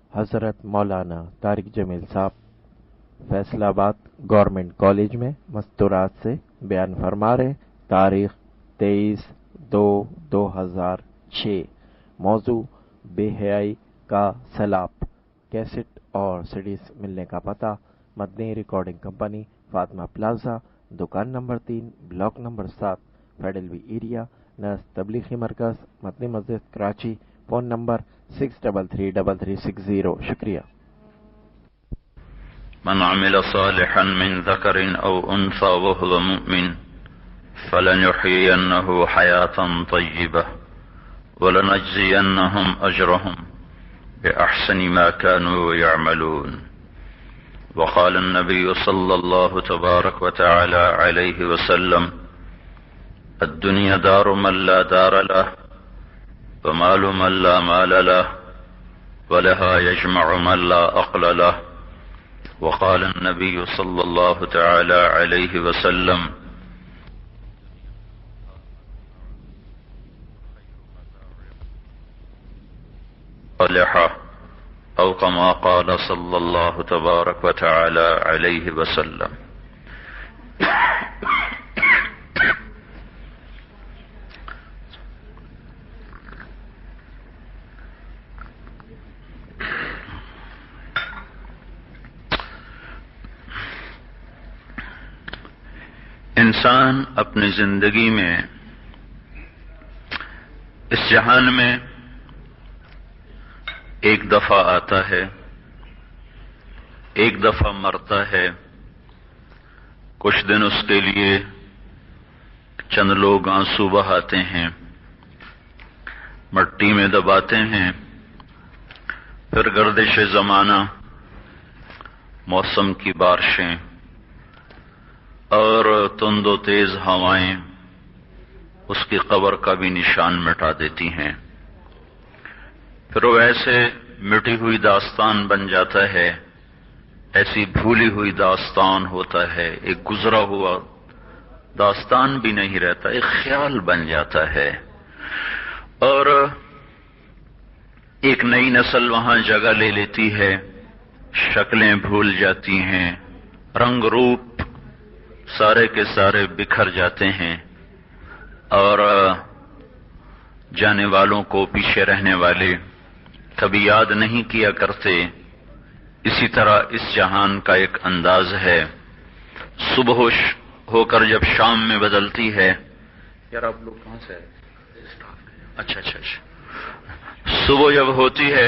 حضرت مولانا طارق جمیل صاحب فیصل آباد گورنمنٹ کالج میں مستورات سے بیان فرما رہے. تاریخ 23/2/2006. موضوع بے حیائی کا سیلاب. کیسٹ اور سیڈیز ملنے کا پتہ Madani recording company Fatima plaza, دکان number 3, block number 7, federal B area, نس تبلیغی مرکز مدنی مسجد کراچی. Phone number 633360. شکریہ. من عمل صالحا من ذكر أو أنثى وهو مؤمن فلنحيينه حياة طيبة ولنجزينهم أجرهم بأحسن ما كانوا يعملون. وقال النبي صلى الله تبارك وتعالى عليه وسلم: الدنيا دار من لا دار له ومال من لا مال له ولها يجمع من لا عقل له. وقال النبي صلى الله تعالى عليه وسلم: صالحة أو كما قال صلى الله تبارك وتعالى عليه وسلم. انسان اپنی زندگی میں اس جہان میں ایک دفعہ آتا ہے, ایک دفعہ مرتا ہے. کچھ دن اس کے لیے چند لوگ آنسو بہاتے ہیں, مٹی میں دباتے ہیں. پھر گردش زمانہ, موسم کی بارشیں اور تند و تیز ہوائیں اس کی قبر کا بھی نشان مٹا دیتی ہیں. پھر وہ ایسے مٹی ہوئی داستان بن جاتا ہے, ایسی بھولی ہوئی داستان ہوتا ہے, ایک گزرا ہوا داستان بھی نہیں رہتا, ایک خیال بن جاتا ہے. اور ایک نئی نسل وہاں جگہ لے لیتی ہے, شکلیں بھول جاتی ہیں, رنگ روپ سارے کے سارے بکھر جاتے ہیں, اور جانے والوں کو پیچھے رہنے والے کبھی یاد نہیں کیا کرتے. اسی طرح اس جہان کا ایک انداز ہے. صبح ہو کر جب شام میں بدلتی ہے, یار آپ لوگ کہاں سے؟ اچھا. صبح جب ہوتی ہے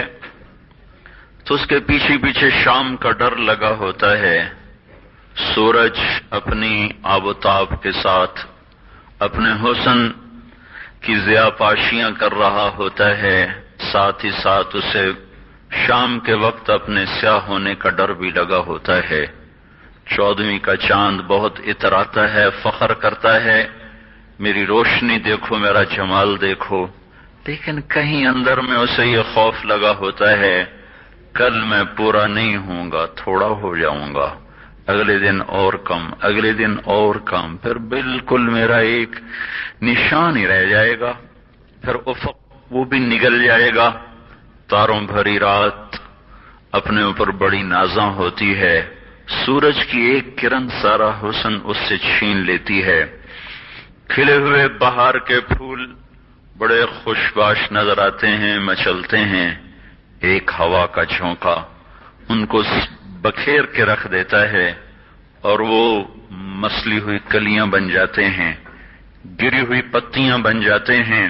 تو اس کے پیچھے پیچھے شام کا ڈر لگا ہوتا ہے. سورج اپنی آب و تاب کے ساتھ اپنے حسن کی ضیاء پاشیاں کر رہا ہوتا ہے, ساتھ ہی ساتھ اسے شام کے وقت اپنے سیاہ ہونے کا ڈر بھی لگا ہوتا ہے. 14ویں کا چاند بہت اتراتا ہے, فخر کرتا ہے, میری روشنی دیکھو, میرا جمال دیکھو. لیکن کہیں اندر میں اسے یہ خوف لگا ہوتا ہے, کل میں پورا نہیں ہوں گا, تھوڑا ہو جاؤں گا, اگلے دن اور کم, اگلے دن اور کم, پھر بالکل میرا ایک نشان ہی رہ جائے گا. پھر افق وہ بھی نگل جائے گا. تاروں بھری رات اپنے اوپر بڑی نازاں ہوتی ہے, سورج کی ایک کرن سارا حسن اس سے چھین لیتی ہے. کھلے ہوئے بہار کے پھول بڑے خوشباش نظر آتے ہیں, مچلتے ہیں. ایک ہوا کا جھونکا ان کو بکھیر کے رکھ دیتا ہے اور وہ مسلی ہوئی کلیاں بن جاتے ہیں, گری ہوئی پتیاں بن جاتے ہیں.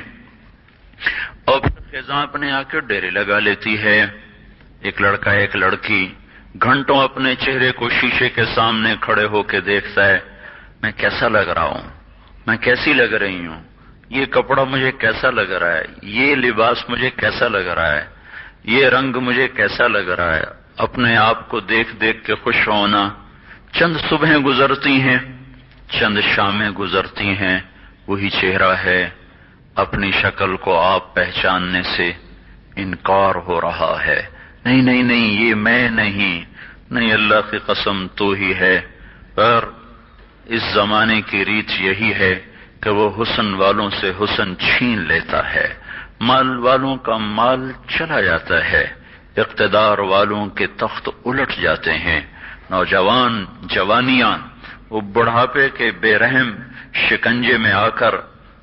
اور پھر خزاں اپنے آ کے ڈیرے لگا لیتی ہے. ایک لڑکا ایک لڑکی گھنٹوں اپنے چہرے کو شیشے کے سامنے کھڑے ہو کے دیکھتا ہے, میں کیسا لگ رہا ہوں, میں کیسی لگ رہی ہوں, یہ کپڑا مجھے کیسا لگ رہا ہے, یہ لباس مجھے کیسا لگ رہا ہے, یہ رنگ مجھے کیسا لگ رہا ہے. اپنے آپ کو دیکھ دیکھ کے خوش ہونا. چند صبحیں گزرتی ہیں, چند شامیں گزرتی ہیں, وہی چہرہ ہے. اپنی شکل کو آپ پہچاننے سے انکار ہو رہا ہے. نہیں نہیں نہیں, یہ میں نہیں, نہیں اللہ کی قسم تو ہی ہے. پر اس زمانے کی ریت یہی ہے کہ وہ حسن والوں سے حسن چھین لیتا ہے, مال والوں کا مال چلا جاتا ہے. اقتدار والوں کے تخت الٹ جاتے ہیں، نوجوان جوانیاں وہ بڑھاپے کے بے رحم شکنجے میں آ کر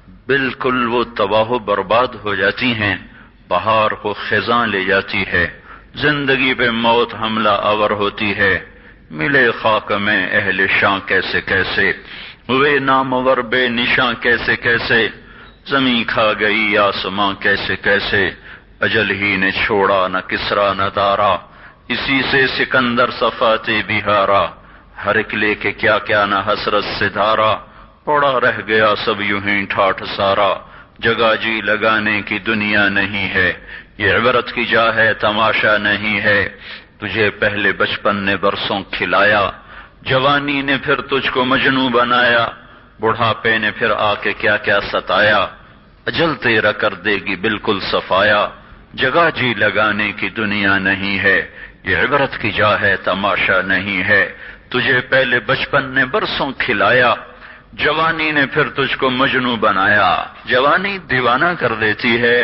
بالکل وہ تباہ و برباد ہو جاتی ہیں، بہار کو خزاں لے جاتی ہے، زندگی پہ موت حملہ آور ہوتی ہے، ملے خاک میں اہل شاں کیسے کیسے، ہوئے نامور بے نشاں کیسے کیسے، زمین کھا گئی آسماں کیسے کیسے، اجل ہی نے چھوڑا نہ کسرا نہ دارا، اسی سے سکندر صفاتے بہارا، ہر ایک لے کے کیا کیا نہ حسرت سے دھارا، پڑا رہ گیا سب یوں ہی ٹھاٹھ سارا، جگہ جی لگانے کی دنیا نہیں ہے، یہ عبرت کی جا ہے تماشا نہیں ہے، تجھے پہلے بچپن نے برسوں کھلایا، جوانی نے پھر تجھ کو مجنوں بنایا، بڑھاپے نے پھر آ کے کیا کیا ستایا، اجل تیرا کر دے گی بالکل صفایا، جگہ جی لگانے کی دنیا نہیں ہے، یہ عبرت کی جا ہے تماشا نہیں ہے، تجھے پہلے بچپن نے برسوں کھلایا، جوانی نے پھر تجھ کو مجنوں بنایا، جوانی دیوانہ کر دیتی ہے،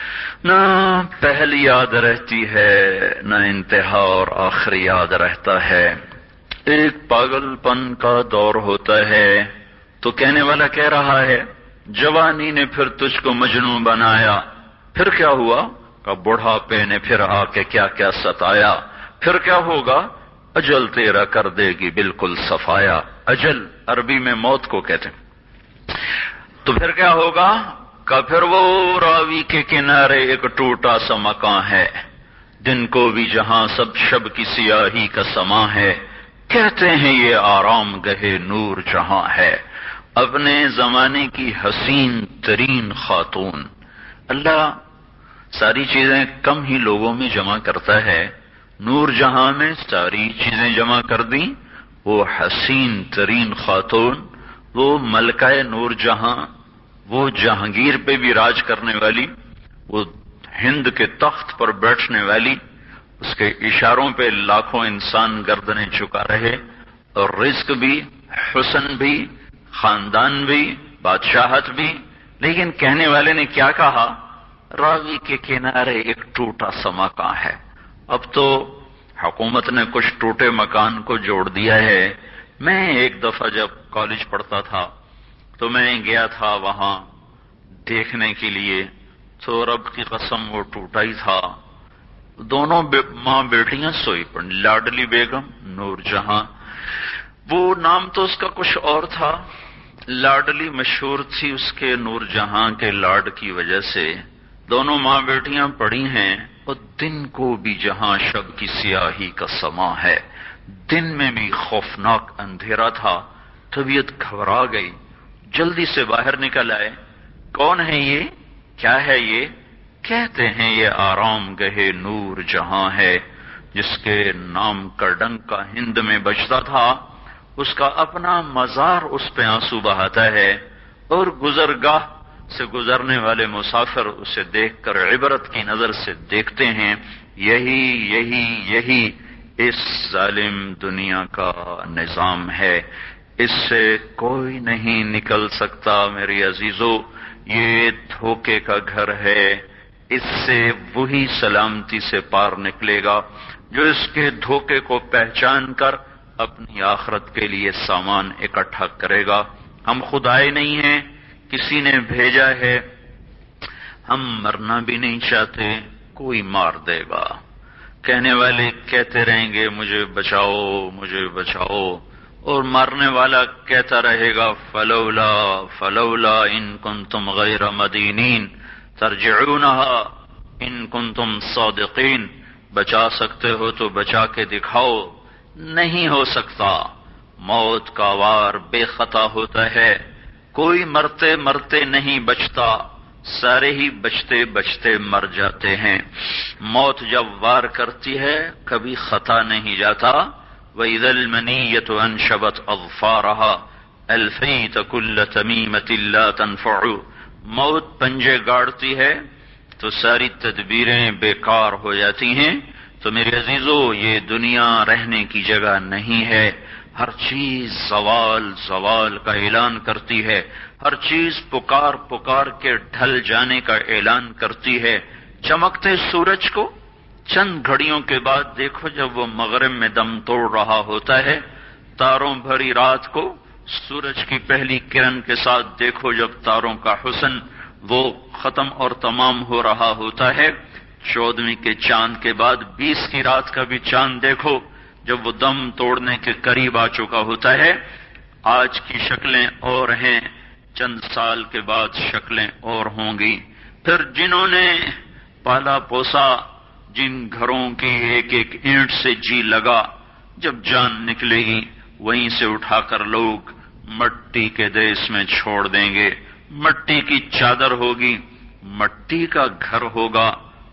نہ پہل یاد رہتی ہے نہ انتہا اور آخر یاد رہتا ہے، ایک پاگل پن کا دور ہوتا ہے، تو کہنے والا کہہ رہا ہے جوانی نے پھر تجھ کو مجنوں بنایا، پھر کیا ہوا کہ بڑھاپے نے پھر آ کے کیا کیا ستایا، پھر کیا ہوگا اجل تیرا کر دے گی بالکل صفایا، اجل عربی میں موت کو کہتے ہیں، تو پھر کیا ہوگا کہ پھر وہ راوی کے کنارے ایک ٹوٹا سا مکان ہے، دن کو بھی جہاں سب شب کی سیاہی کا سما ہے، کہتے ہیں یہ آرام گہے نور جہاں ہے، اپنے زمانے کی حسین ترین خاتون، اللہ ساری چیزیں کم ہی لوگوں میں جمع کرتا ہے، نور جہاں میں ساری چیزیں جمع کر دیں، وہ حسین ترین خاتون، وہ ملکہ نور جہاں، وہ جہانگیر پہ بھی راج کرنے والی، وہ ہند کے تخت پر بیٹھنے والی، اس کے اشاروں پہ لاکھوں انسان گردنیں جھکا رہے، اور رزق بھی، حسن بھی، خاندان بھی، بادشاہت بھی، لیکن کہنے والے نے کیا کہا، راوی کے کنارے ایک ٹوٹا سا مکان ہے۔ اب تو حکومت نے کچھ ٹوٹے مکان کو جوڑ دیا ہے، میں ایک دفعہ جب کالج پڑھتا تھا تو میں گیا تھا وہاں دیکھنے کے لیے، تو رب کی قسم وہ ٹوٹا ہی تھا، دونوں ماں بیٹیاں سوئی پڑی، لاڈلی بیگم نور جہاں، وہ نام تو اس کا کچھ اور تھا، لاڈلی مشہور تھی اس کے نور جہاں کے لاڈ کی وجہ سے، دونوں ماں بیٹیاں پڑی ہیں، اور دن کو بھی جہاں شب کی سیاہی کا سما ہے، دن میں بھی خوفناک اندھیرا تھا، طبیعت گھبرا گئی، جلدی سے باہر نکل آئے، کون ہے یہ، کیا ہے یہ، کہتے ہیں یہ آرام گہے نور جہاں ہے، جس کے نام کا ڈنکا ہند میں بجتا تھا، اس کا اپنا مزار اس پہ آنسو بہاتا ہے، اور گزرگاہ سے گزرنے والے مسافر اسے دیکھ کر عبرت کی نظر سے دیکھتے ہیں، یہی اس ظالم دنیا کا نظام ہے، اس سے کوئی نہیں نکل سکتا میری عزیزو، یہ دھوکے کا گھر ہے، اس سے وہی سلامتی سے پار نکلے گا جو اس کے دھوکے کو پہچان کر اپنی آخرت کے لیے سامان اکٹھا کرے گا۔ ہم خدائے نہیں ہیں، کسی نے بھیجا ہے، ہم مرنا بھی نہیں چاہتے، کوئی مار دے گا، کہنے والے کہتے رہیں گے مجھے بچاؤ مجھے بچاؤ، اور مارنے والا کہتا رہے گا فلولا ان کنتم غیر مدینین ترجعونها ان کنتم صادقین، بچا سکتے ہو تو بچا کے دکھاؤ، نہیں ہو سکتا، موت کا وار بے خطا ہوتا ہے، کوئی مرتے مرتے نہیں بچتا، سارے ہی بچتے بچتے مر جاتے ہیں، موت جب وار کرتی ہے کبھی خطا نہیں جاتا، وَإِذَا الْمَنِيَّةُ أَنْشَبَتْ أَظْفَارَهَا أَلْفَيْتَ كُلَّ تَمِيمَةٍ لَا تَنْفَعُ، موت پنجے گاڑتی ہے تو ساری تدبیریں بیکار ہو جاتی ہیں، تو میرے عزیزو یہ دنیا رہنے کی جگہ نہیں ہے، ہر چیز زوال کا اعلان کرتی ہے، ہر چیز پکار کے ڈھل جانے کا اعلان کرتی ہے، چمکتے سورج کو چند گھڑیوں کے بعد دیکھو جب وہ مغرب میں دم توڑ رہا ہوتا ہے، تاروں بھری رات کو سورج کی پہلی کرن کے ساتھ دیکھو جب تاروں کا حسن وہ ختم اور تمام ہو رہا ہوتا ہے، 14ویں کے چاند کے بعد 20 کی رات کا بھی چاند دیکھو جب وہ دم توڑنے کے قریب آ چکا ہوتا ہے۔ آج کی شکلیں اور ہیں، چند سال کے بعد شکلیں اور ہوں گی۔ پھر جنہوں نے پالا پوسا، جن گھروں کی ایک ایک اینٹ سے جی لگا، جب جان نکلے گی وہیں سے اٹھا کر لوگ مٹی کے دیس میں چھوڑ دیں گے۔ مٹی کی چادر ہوگی، مٹی کا گھر ہوگا،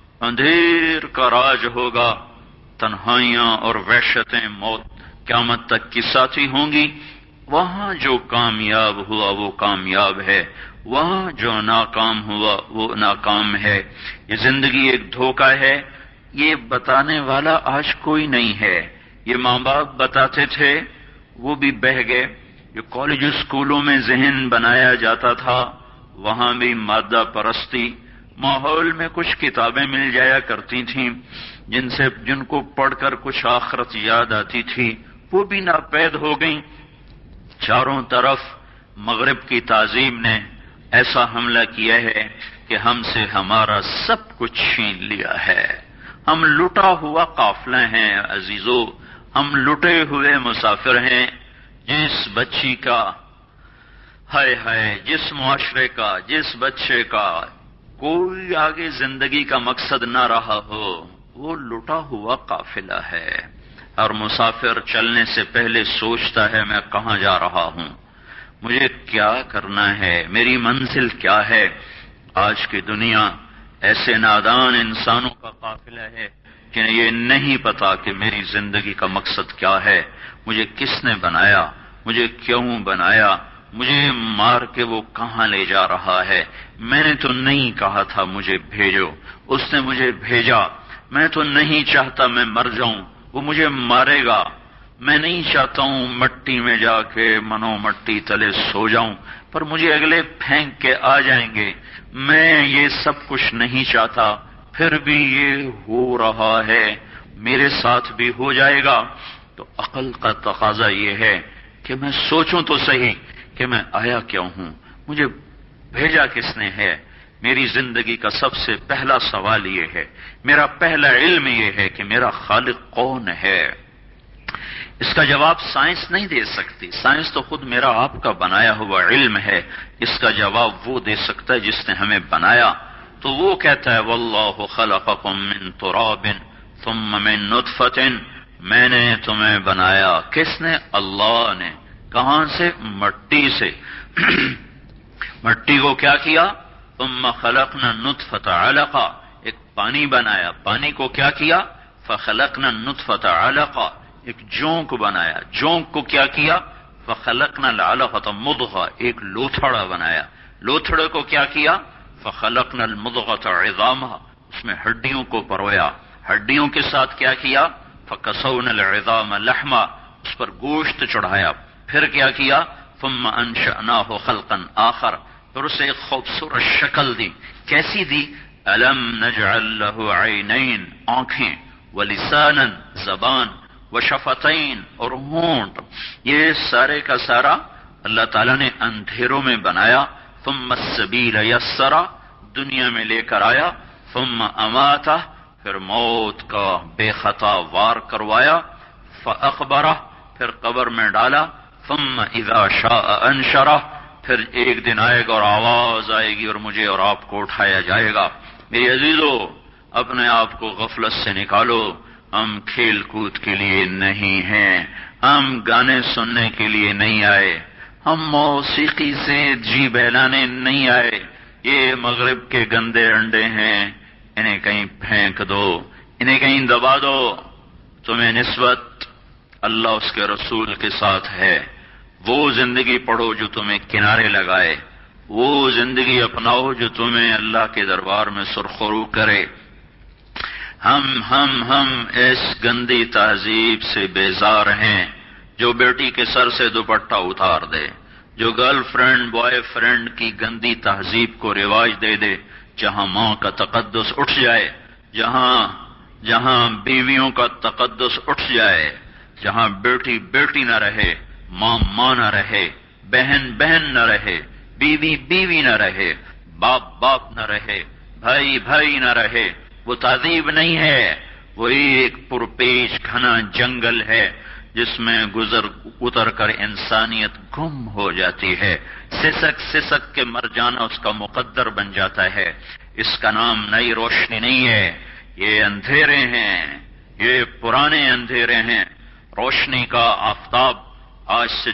اندھیر کا راج ہوگا، تنہائیاں اور وحشتیں موت قیامت تک کی ساتھی ہوں گی۔ وہاں جو کامیاب ہوا وہ کامیاب ہے، وہاں جو ناکام ہوا وہ ناکام ہے۔ یہ زندگی ایک دھوکہ ہے، یہ بتانے والا آج کوئی نہیں ہے۔ یہ ماں باپ بتاتے تھے، وہ بھی بہہ گئے۔ جو کالج اسکولوں میں ذہن بنایا جاتا تھا، وہاں بھی مادہ پرستی، ماحول میں کچھ کتابیں مل جایا کرتی تھیں جن کو پڑھ کر کچھ آخرت یاد آتی تھی، وہ بھی ناپید ہو گئیں۔ چاروں طرف مغرب کی تعظیم نے ایسا حملہ کیا ہے کہ ہم سے ہمارا سب کچھ چھین لیا ہے۔ ہم لٹا ہوا قافلہ ہیں عزیزو، ہم لٹے ہوئے مسافر ہیں۔ جس بچی کا ہائے ہائے، جس معاشرے کا، جس بچے کا کوئی آگے زندگی کا مقصد نہ رہا ہو، وہ لٹا ہوا قافلہ ہے۔ اور مسافر چلنے سے پہلے سوچتا ہے میں کہاں جا رہا ہوں، مجھے کیا کرنا ہے، میری منزل کیا ہے۔ آج کی دنیا ایسے نادان انسانوں کا قافلہ ہے کہ یہ نہیں پتا کہ میری زندگی کا مقصد کیا ہے، مجھے کس نے بنایا، مجھے کیوں بنایا، مجھے مار کے وہ کہاں لے جا رہا ہے۔ میں نے تو نہیں کہا تھا مجھے بھیجو، اس نے مجھے بھیجا۔ میں تو نہیں چاہتا میں مر جاؤں، وہ مجھے مارے گا۔ میں نہیں چاہتا ہوں مٹی میں جا کے منو مٹی تلے سو جاؤں، پر مجھے اگلے پھینک کے آ جائیں گے۔ میں یہ سب کچھ نہیں چاہتا، پھر بھی یہ ہو رہا ہے، میرے ساتھ بھی ہو جائے گا۔ تو عقل کا تقاضا یہ ہے کہ میں سوچوں تو صحیح کہ میں آیا کیوں ہوں، مجھے بھیجا کس نے ہے۔ میری زندگی کا سب سے پہلا سوال یہ ہے، میرا پہلا علم یہ ہے کہ میرا خالق کون ہے۔ اس کا جواب سائنس نہیں دے سکتی، سائنس تو خود میرا آپ کا بنایا ہوا علم ہے۔ اس کا جواب وہ دے سکتا ہے جس نے ہمیں بنایا۔ تو وہ کہتا ہے واللہ خلقکم من تراب ثم من نطفۃ، میں نے تمہیں بنایا۔ کس نے؟ اللہ نے۔ کہاں سے؟ مٹی سے۔ مٹی کو کیا کیا؟ ثم خلقنا النطفۃ علقہ، ایک پانی بنایا۔ پانی کو کیا کیا؟ فخلقنا النطفۃ علقہ، ایک جونک بنایا۔ جونک کو کیا کیا؟ فخلقنا العلقۃ مضغہ، ایک لوتھڑا بنایا۔ لوتھڑے کو کیا کیا؟ فخلقنا المضغۃ عظاما، اس میں ہڈیوں کو پرویا۔ ہڈیوں کے ساتھ کیا کیا؟ فکسونا العظام لحما، اس پر گوشت چڑھایا۔ پھر کیا کیا؟ ثم انشأناہ خلقا آخر، پھر اسے ایک خوبصورت شکل دی۔ کیسی دی؟ الم نجعل لہ عینین، آنکھیں، ولسانا، زبان، وشفتین، اور ہونٹ۔ یہ سارے کا سارا اللہ تعالیٰ نے اندھیروں میں بنایا۔ ثم السبیل یسرا، دنیا میں لے کر آیا۔ ثم اماتہ، پھر موت کا بے خطا وار کروایا۔ فاخبرہ، پھر قبر میں ڈالا۔ ثم اذا شاء انشرہ، پھر ایک دن آئے گا اور آواز آئے گی اور مجھے اور آپ کو اٹھایا جائے گا۔ میری عزیزو، اپنے آپ کو غفلت سے نکالو۔ ہم کھیل کود کے لیے نہیں ہیں، ہم گانے سننے کے لیے نہیں آئے، ہم موسیقی سے جی بہلانے نہیں آئے۔ یہ مغرب کے گندے انڈے ہیں، انہیں کہیں پھینک دو، انہیں کہیں دبا دو۔ تمہیں نسبت اللہ اس کے رسول کے ساتھ ہے۔ وہ زندگی پڑھو جو تمہیں کنارے لگائے، وہ زندگی اپناؤ جو تمہیں اللہ کے دربار میں سرخرو کرے۔ ہم اس گندی تہذیب سے بیزار ہیں جو بیٹی کے سر سے دوپٹہ اتار دے، جو گرل فرینڈ بوائے فرینڈ کی گندی تہذیب کو رواج دے دے، جہاں ماں کا تقدس اٹھ جائے، جہاں بیویوں کا تقدس اٹھ جائے، جہاں بیٹی بیٹی نہ رہے، ماں ماں نہ رہے، بہن بہن نہ رہے، بیوی بیوی نہ رہے، باپ باپ نہ رہے، بھائی بھائی نہ رہے، وہ تہذیب نہیں ہے، وہ ایک پرپیش گھنا جنگل ہے جس میں اتر کر انسانیت گم ہو جاتی ہے، سسک سسک کے مر جانا اس کا مقدر بن جاتا ہے۔ اس کا نام نئی روشنی نہیں ہے، یہ اندھیرے ہیں، یہ پرانے اندھیرے ہیں۔ روشنی کا آفتاب آج سے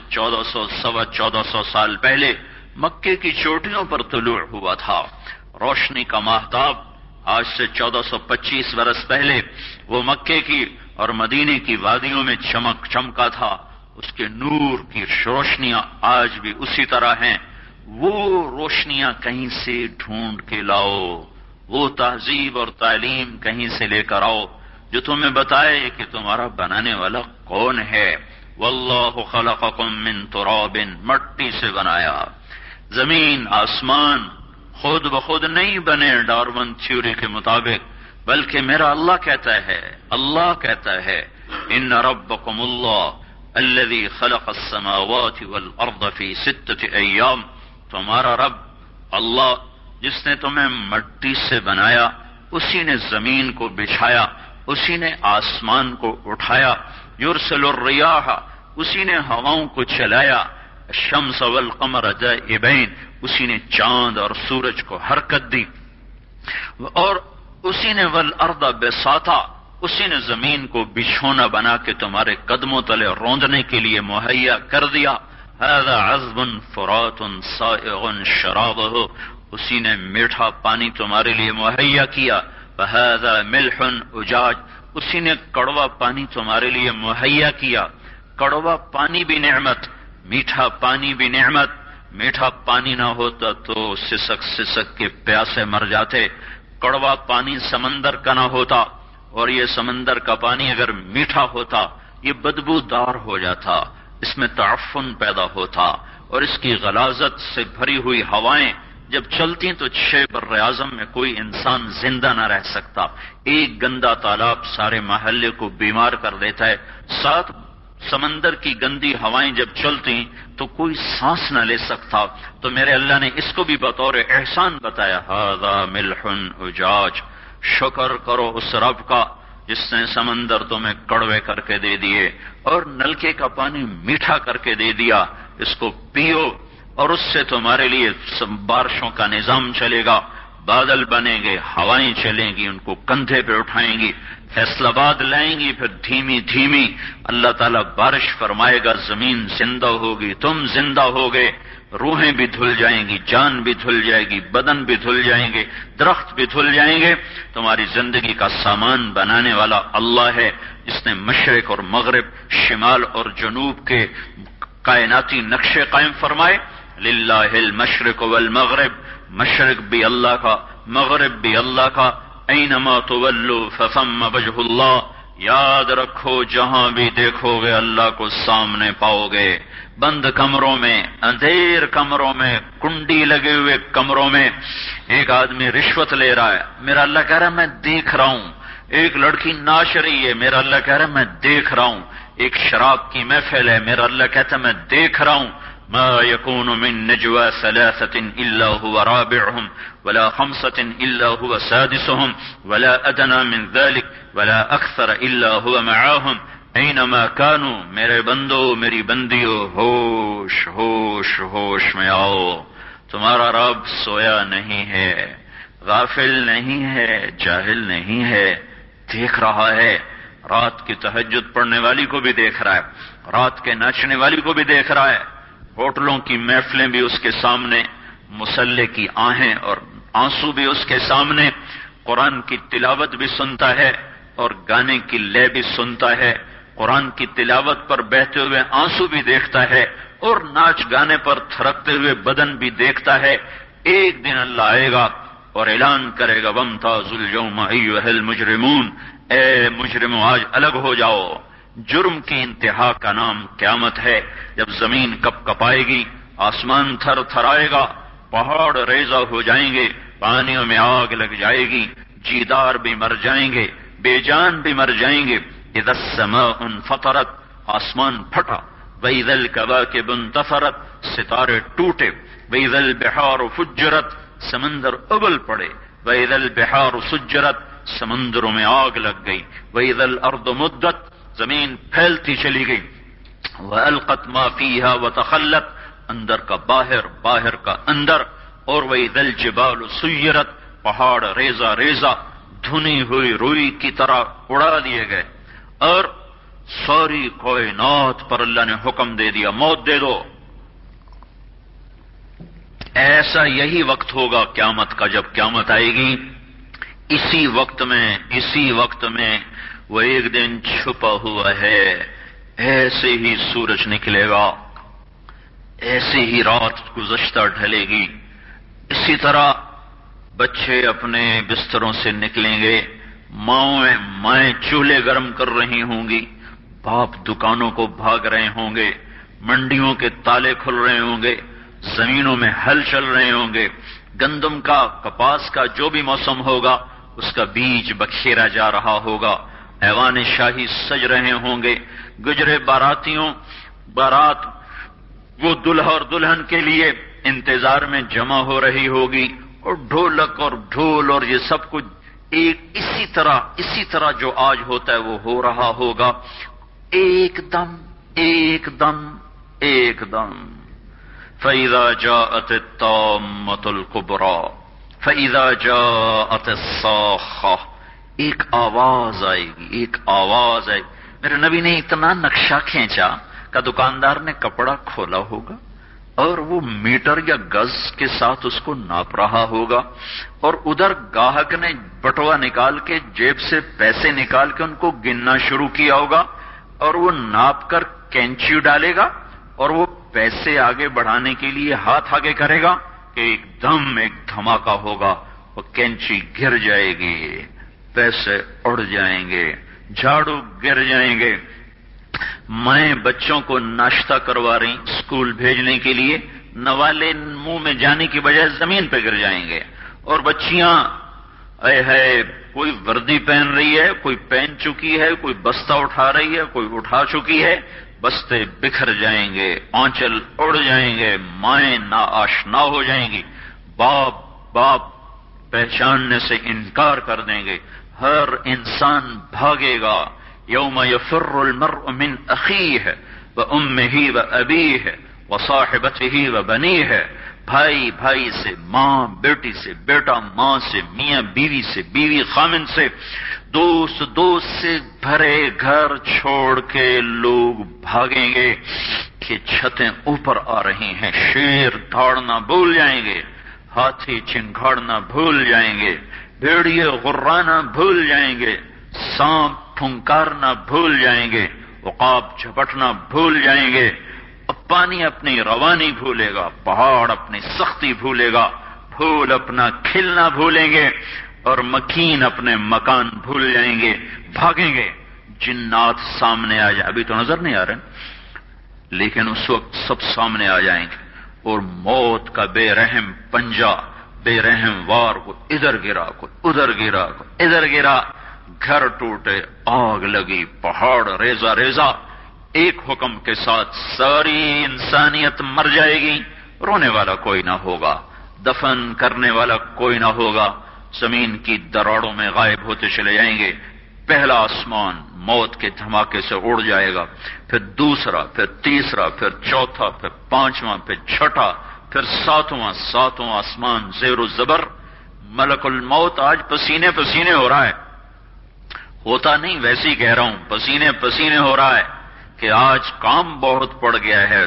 1400 سال پہلے مکے کی چوٹیوں پر طلوع ہوا تھا۔ روشنی کا ماہتاب آج سے 1425 برس پہلے وہ مکے کی اور مدینے کی وادیوں میں چمکا تھا۔ اس کے نور کی روشنیاں آج بھی اسی طرح ہیں۔ وہ روشنیاں کہیں سے ڈھونڈ کے لاؤ، وہ تہذیب اور تعلیم کہیں سے لے کر آؤ جو تمہیں بتائے کہ تمہارا بنانے والا کون ہے۔ واللہ خلقکم من تراب، مٹی سے بنایا۔ زمین آسمان خود بخود نہیں بنے ڈارون تھیوری کے مطابق، بلکہ میرا اللہ کہتا ہے ان ربکم اللہ الذی خلق السماوات والارض فی 6 ایام، تمہارا رب اللہ جس نے تمہیں مٹی سے بنایا، اسی نے زمین کو بچھایا، اسی نے آسمان کو اٹھایا، یرسل الریاح، اسی نے ہواؤں کو چلایا، الشمس والقمر دائبین، اسی نے چاند اور سورج کو حرکت دی، اور اسی نے والارض بساطا، اسی نے زمین کو بچھونا بنا کے تمہارے قدموں تلے روندنے کے لیے مہیا کر دیا۔ هذا عذب فرات سائغ شرابه، اسی نے میٹھا پانی تمہارے لیے مہیا کیا۔ وهذا ملح اجاج، اسی نے کڑوا پانی تمہارے لیے مہیا کیا۔ کڑوا پانی بھی نعمت، میٹھا پانی بھی نعمت۔ میٹھا پانی نہ ہوتا تو سسک سسک کے پیاسے مر جاتے۔ کڑوا پانی سمندر کا نہ ہوتا، اور یہ سمندر کا پانی اگر میٹھا ہوتا یہ بدبودار ہو جاتا، اس میں تعفن پیدا ہوتا، اور اس کی غلاظت سے بھری ہوئی ہوائیں جب چلتی تو 6 بر اعظم میں کوئی انسان زندہ نہ رہ سکتا۔ ایک گندا تالاب سارے محلے کو بیمار کر دیتا ہے۔ 7 سمندر کی گندی ہوائیں جب چلتی تو کوئی سانس نہ لے سکتا، تو میرے اللہ نے اس کو بھی بطور احسان بتایا، ھذا ملح اجاج، شکر کرو اس رب کا جس نے سمندر تمہیں کڑوے کر کے دے دیے اور نلکے کا پانی میٹھا کر کے دے دیا، اس کو پیو اور اس سے تمہارے لیے بارشوں کا نظام چلے گا، بادل بنیں گے، ہوائیں چلیں گی، ان کو کندھے پہ اٹھائیں گی، فیصلہ باد لائیں گی، پھر دھیمی دھیمی اللہ تعالیٰ بارش فرمائے گا، زمین زندہ ہوگی، تم زندہ ہوگے، روحیں بھی دھل جائیں گی، جان بھی دھل جائے گی، بدن بھی دھل جائیں گے، درخت بھی دھل جائیں گے۔ تمہاری زندگی کا سامان بنانے والا اللہ ہے جس نے مشرق اور مغرب، شمال اور جنوب کے کائناتی نقشے قائم فرمائے۔ للہ المشرق والمغرب، مشرق بھی اللہ کا، مغرب بھی اللہ کا، اینما تولوا فثم وجہ اللہ، یاد رکھو جہاں بھی دیکھو گے اللہ کو سامنے پاؤ گے۔ بند کمروں میں، اندھیر کمروں میں، کنڈی لگے ہوئے کمروں میں ایک آدمی رشوت لے رہا ہے، میرا اللہ کہہ رہا ہے میں دیکھ رہا ہوں۔ ایک لڑکی ناچ رہی ہے، میرا اللہ کہہ رہا ہے میں دیکھ رہا ہوں۔ ایک شراب کی محفل ہے، میرا اللہ کہتا ہے میں دیکھ رہا ہوں۔ ما يكون من نجوى 3 إلا هو رابعهم ولا 5 إلا هو سادسهم ولا أدنى من ذلك ولا أكثر إلا هو معاهم أينما كانوا۔ میرے بندو، میری بندیو، ہوش ہوش ہوش میں آؤ۔ تمہارا رب سویا نہیں ہے، غافل نہیں ہے، جاہل نہیں ہے، دیکھ رہا ہے۔ رات کی تہجد پڑھنے والی کو بھی دیکھ رہا ہے، رات کے ناچنے والی کو بھی دیکھ رہا ہے، ہوٹلوں کی محفلیں بھی اس کے سامنے، مصلے کی آہیں اور آنسو بھی اس کے سامنے، قرآن کی تلاوت بھی سنتا ہے اور گانے کی لے بھی سنتا ہے، قرآن کی تلاوت پر بہتے ہوئے آنسو بھی دیکھتا ہے اور ناچ گانے پر تھرکتے ہوئے بدن بھی دیکھتا ہے۔ ایک دن اللہ آئے گا اور اعلان کرے گا وامتازوا اليوم ایھا المجرمون، اے مجرموں آج الگ ہو جاؤ۔ جرم کی انتہا کا نام قیامت ہے، جب زمین کپ کپائے گی، آسمان تھر تھرائے گا، پہاڑ ریزہ ہو جائیں گے، پانیوں میں آگ لگ جائے گی، جیدار بھی مر جائیں گے، بے جان بھی مر جائیں گے. اذا السماء انفطرت، آسمان پھٹا. وَإِذَا الْكَوَاكِبُ انتَثَرَتْ، ستارے ٹوٹے. وَإِذَا الْبِحَارُ فُجِّرَتْ، سمندر ابل پڑے. وَإِذَا الْبِحَارُ سُجِّرَتْ، سمندروں میں آگ لگ گئی. وَإِذَا الْأَرْضُ مُدَّتْ، زمین پھیلتی چلی گئی. وَأَلْقَتْ مَا فِيهَا وَتَخَلَّتْ، اندر کا باہر، باہر کا اندر. اور وَإِذَا الْجِبَالُ سُيِّرَتْ، پہاڑ ریزہ ریزہ دھنی ہوئی روئی کی طرح اڑا دیے گئے. اور ساری کائنات پر اللہ نے حکم دے دیا موت دے دو. ایسا یہی وقت ہوگا قیامت کا جب قیامت آئے گی. اسی وقت میں وہ ایک دن چھپا ہوا ہے. ایسے ہی سورج نکلے گا، ایسے ہی رات گزشتہ ڈھلے گی. اسی طرح بچے اپنے بستروں سے نکلیں گے. مائیں چولہے گرم کر رہی ہوں گی، باپ دکانوں کو بھاگ رہے ہوں گے، منڈیوں کے تالے کھل رہے ہوں گے، زمینوں میں ہل چل رہے ہوں گے. گندم کا، کپاس کا جو بھی موسم ہوگا اس کا بیج بکھیرا جا رہا ہوگا. ایوان شاہی سج رہے ہوں گے. گجرے بارات وہ دلہا اور دلہن کے لیے انتظار میں جمع ہو رہی ہوگی. اور ڈھولک اور ڈھول اور یہ سب کچھ اسی طرح جو آج ہوتا ہے وہ ہو رہا ہوگا. ایک دم فَإِذَا جَاءَتِ الطَّامَّةُ الْكُبْرَى فَإِذَا جَاءَتِ الصَّاخَّةُ، ایک آواز آئے گی. میرے نبی نے اتنا نقشہ کھینچا کہ دکاندار نے کپڑا کھولا ہوگا اور وہ میٹر یا گز کے ساتھ اس کو ناپ رہا ہوگا. اور ادھر گاہک نے بٹوا نکال کے جیب سے پیسے نکال کے ان کو گننا شروع کیا ہوگا. اور وہ ناپ کر کینچی ڈالے گا اور وہ پیسے آگے بڑھانے کے لیے ہاتھ آگے کرے گا کہ ایک دھماکہ ہوگا. وہ کینچی گر جائے گی، پیسے اڑ جائیں گے، جھاڑو گر جائیں گے. میں بچوں کو ناشتہ کروا رہی اسکول بھیجنے کے لیے، نوالے منہ میں جانے کی بجائے زمین پہ گر جائیں گے. اور بچیاں کوئی وردی پہن رہی ہے، کوئی پہن چکی ہے، کوئی بستہ اٹھا رہی ہے، کوئی اٹھا چکی ہے. بستے بکھر جائیں گے، آنچل اڑ جائیں گے، مائیں ناآشنا ہو جائیں گی. باپ پہچاننے سے انکار کر دیں گے. ہر انسان بھاگے گا. یوم یفر المرء من اخیہ وامہ وابیہ وصاحبتہ وبنیہ، بھائی سے ماں، بیٹی سے بیٹا، ماں سے میاں، بیوی سے بیوی، خامن سے دوست سے بھرے گھر چھوڑ کے لوگ بھاگیں گے کہ چھتیں اوپر آ رہی ہیں. شیر دھاڑنا بھول جائیں گے، ہاتھی چنگھاڑنا بھول جائیں گے، بھیڑیے غرانا بھول جائیں گے، سانپ پھنکارنا بھول جائیں گے، عقاب جھپٹنا بھول جائیں گے. پانی اپنی روانی بھولے گا، پہاڑ اپنی سختی بھولے گا، پھول اپنا کھلنا بھولیں گے، اور مکین اپنے مکان بھول جائیں گے، بھاگیں گے. جنات سامنے آ جائیں، ابھی تو نظر نہیں آ رہے لیکن اس وقت سب سامنے آ جائیں گے. اور موت کا بے رحم پنجہ، بے رحم وار، کو ادھر گرا، کو ادھر گرا، کو ادھر گرا. گھر ٹوٹے، آگ لگی، پہاڑ ریزہ. ایک حکم کے ساتھ ساری انسانیت مر جائے گی. رونے والا کوئی نہ ہوگا، دفن کرنے والا کوئی نہ ہوگا. زمین کی دراڑوں میں غائب ہوتے چلے جائیں گے. پہلا آسمان موت کے دھماکے سے اڑ جائے گا، پھر دوسرا، پھر تیسرا، پھر چوتھا، پھر پانچواں، پھر چھٹا، پھر ساتواں آسمان زیر و زبر. ملک الموت آج پسینے ہو رہا ہے. ہوتا نہیں، ویسے ہی کہہ رہا ہوں، پسینے ہو رہا ہے کہ آج کام بہت پڑ گیا ہے.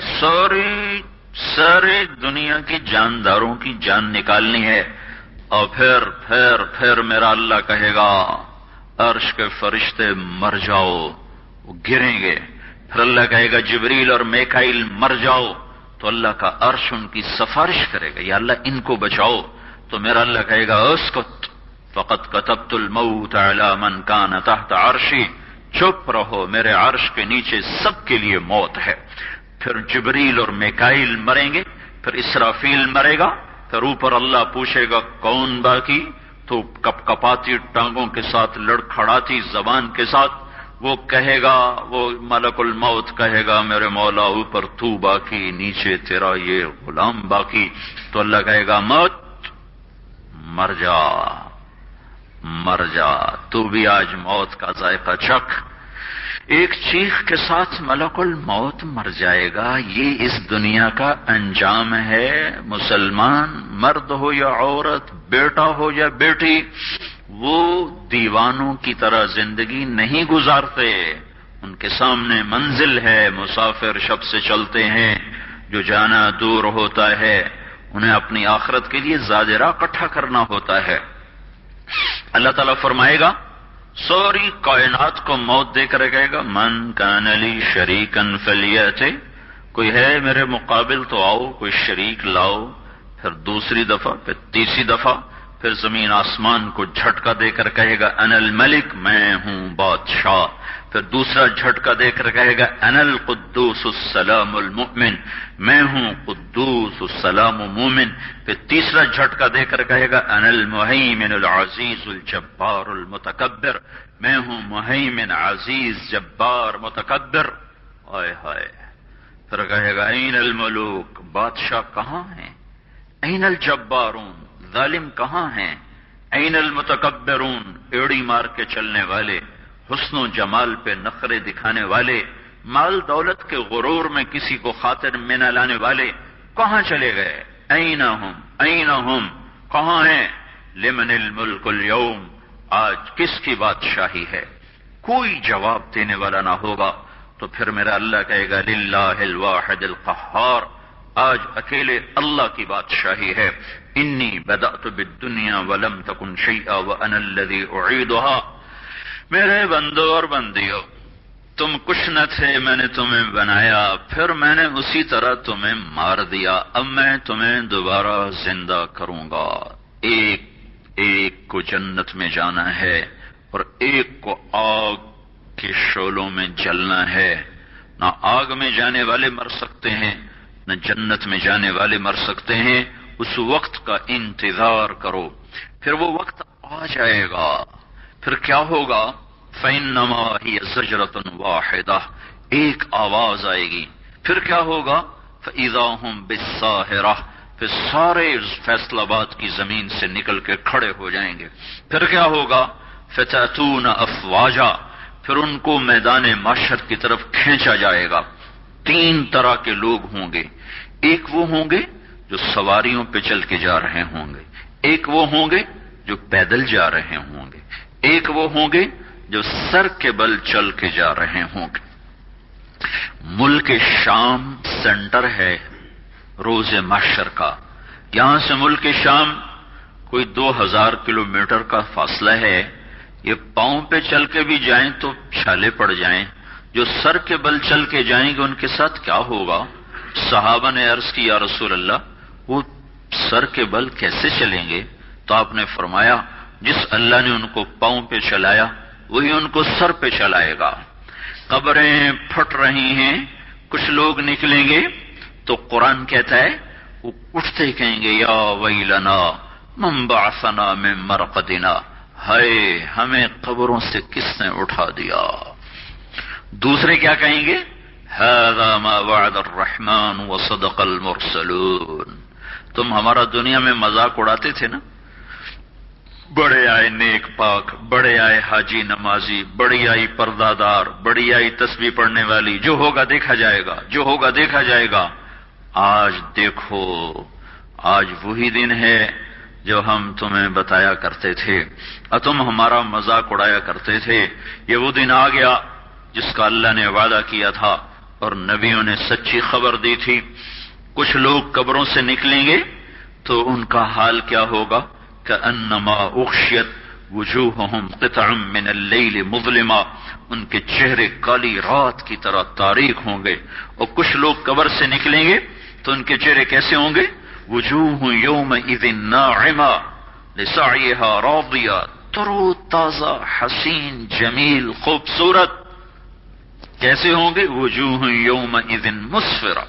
سارے دنیا کی جانداروں کی جان نکالنی ہے. اور پھر میرا اللہ کہے گا عرش کے فرشتے مر جاؤ، وہ گریں گے. پھر اللہ کہے گا جبریل اور میکائیل مر جاؤ، تو اللہ کا عرش ان کی سفارش کرے گا، یا اللہ ان کو بچاؤ. تو میرا اللہ کہے گا اسکت فقد كتبت الموت على من كان تحت عرشی، چپ رہو، میرے عرش کے نیچے سب کے لیے موت ہے. پھر جبریل اور میکائیل مریں گے، پھر اسرافیل مرے گا. پھر اوپر اللہ پوچھے گا کون باقی، تو کپکپاتی ٹانگوں کے ساتھ، لڑکھڑاتی زبان کے ساتھ وہ کہے گا، وہ ملک الموت کہے گا میرے مولا اوپر تو باقی، نیچے تیرا یہ غلام باقی. تو اللہ کہے گا موت مر جا، مر جا، تو بھی آج موت کا ذائقہ چکھ. ایک چیخ کے ساتھ ملک الموت مر جائے گا. یہ اس دنیا کا انجام ہے. مسلمان مرد ہو یا عورت، بیٹا ہو یا بیٹی، وہ دیوانوں کی طرح زندگی نہیں گزارتے. ان کے سامنے منزل ہے. مسافر شب سے چلتے ہیں، جو جانا دور ہوتا ہے انہیں اپنی آخرت کے لیے زاجرہ اکٹھا کرنا ہوتا ہے. اللہ تعالیٰ فرمائے گا ساری کائنات کو موت دے کر کہے گا من کان لی شریکن فلیأتی، کوئی ہے میرے مقابل تو آؤ، کوئی شریک لاؤ. پھر دوسری دفعہ، پھر تیسری دفعہ، پھر زمین آسمان کو جھٹکا دے کر کہے گا انا الملک، میں ہوں بادشاہ. پھر دوسرا جھٹکا دے کر کہے گا انا القدوس السلام المؤمن، میں ہوں قدوس السلام مومن. پھر تیسرا جھٹکا دے کر کہے گا انا المہیمن العزیز الجبار المتکبر، میں ہوں مہیمن عزیز جبار متکبر. ہائے ہائے. پھر کہے گا این الملوک، بادشاہ کہاں ہیں؟ این الجبارون، ظالم کہاں ہیں؟ این المتکبرون، ایڑی مار کے چلنے والے، حسن و جمال پہ نخرے دکھانے والے، مال دولت کے غرور میں کسی کو خاطر میں نہ لانے والے، کہاں چلے گئے؟ این ہم، این ہم، کہاں ہیں؟ لمن الملک اليوم، آج کس کی بادشاہی ہے؟ کوئی جواب دینے والا نہ ہوگا. تو پھر میرا اللہ کہے گا للہ الواحد القہار، آج اکیلے اللہ کی بادشاہی ہے. انی بدأت بالدنیا ولم تکن شیئا وانا الذی اعیدها. میرے بندو اور بندیو، تم کچھ نہ تھے، میں نے تمہیں بنایا، پھر میں نے اسی طرح تمہیں مار دیا، اب میں تمہیں دوبارہ زندہ کروں گا. ایک ایک کو جنت میں جانا ہے اور ایک کو آگ کے شعلوں میں جلنا ہے. نہ آگ میں جانے والے مر سکتے ہیں، نہ جنت میں جانے والے مر سکتے ہیں. اس وقت کا انتظار کرو، پھر وہ وقت آ جائے گا. پھر کیا ہوگا؟ فَإِنَّمَا هِيَ زَجْرَةٌ وَاحِدَةٌ، ایک آواز آئے گی. پھر کیا ہوگا؟ فَإِذَا هُمْ بِالسَّاهِرَةِ، پھر سارے فیصل آباد کی زمین سے نکل کے کھڑے ہو جائیں گے. پھر کیا ہوگا؟ فَتَأْتُونَ أَفْوَاجًا، پھر ان کو میدان محشر کی طرف کھینچا جائے گا. تین طرح کے لوگ ہوں گے. ایک وہ ہوں گے جو سواریوں پہ چل کے جا رہے ہوں گے، ایک وہ ہوں گے جو پیدل جا رہے ہوں گے، ایک وہ ہوں گے جو سر کے بل چل کے جا رہے ہوں گے. ملک شام سینٹر ہے روز محشر کا. یہاں سے ملک شام کوئی 2000 کلومیٹر کا فاصلہ ہے. یہ پاؤں پہ چل کے بھی جائیں تو چھالے پڑ جائیں. جو سر کے بل چل کے جائیں گے ان کے ساتھ کیا ہوگا؟ صحابہ نے عرض کی یا رسول اللہ وہ سر کے بل کیسے چلیں گے؟ تو آپ نے فرمایا جس اللہ نے ان کو پاؤں پہ چلایا وہی ان کو سر پہ چلائے گا. قبریں پھٹ رہی ہیں، کچھ لوگ نکلیں گے تو قرآن کہتا ہے وہ اٹھتے کہیں گے یا ویلنا من بعثنا من مرقدنا، ہائے ہمیں قبروں سے کس نے اٹھا دیا. دوسرے کیا کہیں گے؟ هذا ما وعد الرحمن وصدق المرسلون. تم ہمارا دنیا میں مذاق اڑاتے تھے نا، بڑے آئے نیک پاک، بڑے آئے حاجی نمازی، بڑی آئی پردہ دار، بڑی آئی تسبیح پڑھنے والی، جو ہوگا دیکھا جائے گا، جو ہوگا دیکھا جائے گا. آج دیکھو، آج وہی دن ہے جو ہم تمہیں بتایا کرتے تھے اور تم ہمارا مذاق اڑایا کرتے تھے. یہ وہ دن آ گیا جس کا اللہ نے وعدہ کیا تھا اور نبیوں نے سچی خبر دی تھی. کچھ لوگ قبروں سے نکلیں گے تو ان کا حال کیا ہوگا؟ کأنما اغشیت وجوہہم قطع من اللیل مظلما، ان کے چہرے کالی رات کی طرح تاریک ہوں گے. اور کچھ لوگ قبر سے نکلیں گے تو ان کے چہرے کیسے ہوں گے؟ وجوہ یومئذ ناعمہ لسعیہا راضیہ، ترو تازہ، حسین، جمیل، خوبصورت. کیسے ہوں گے؟ وجوہ یومئذ مسفرہ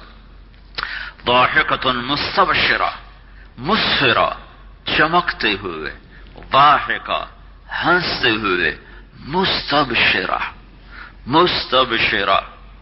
ضاحکۃ مستبشرہ، مسفرہ چمکتے ہوئے، ضاحکا ہنستے ہوئے، مستبشرہ مستبشرہ۔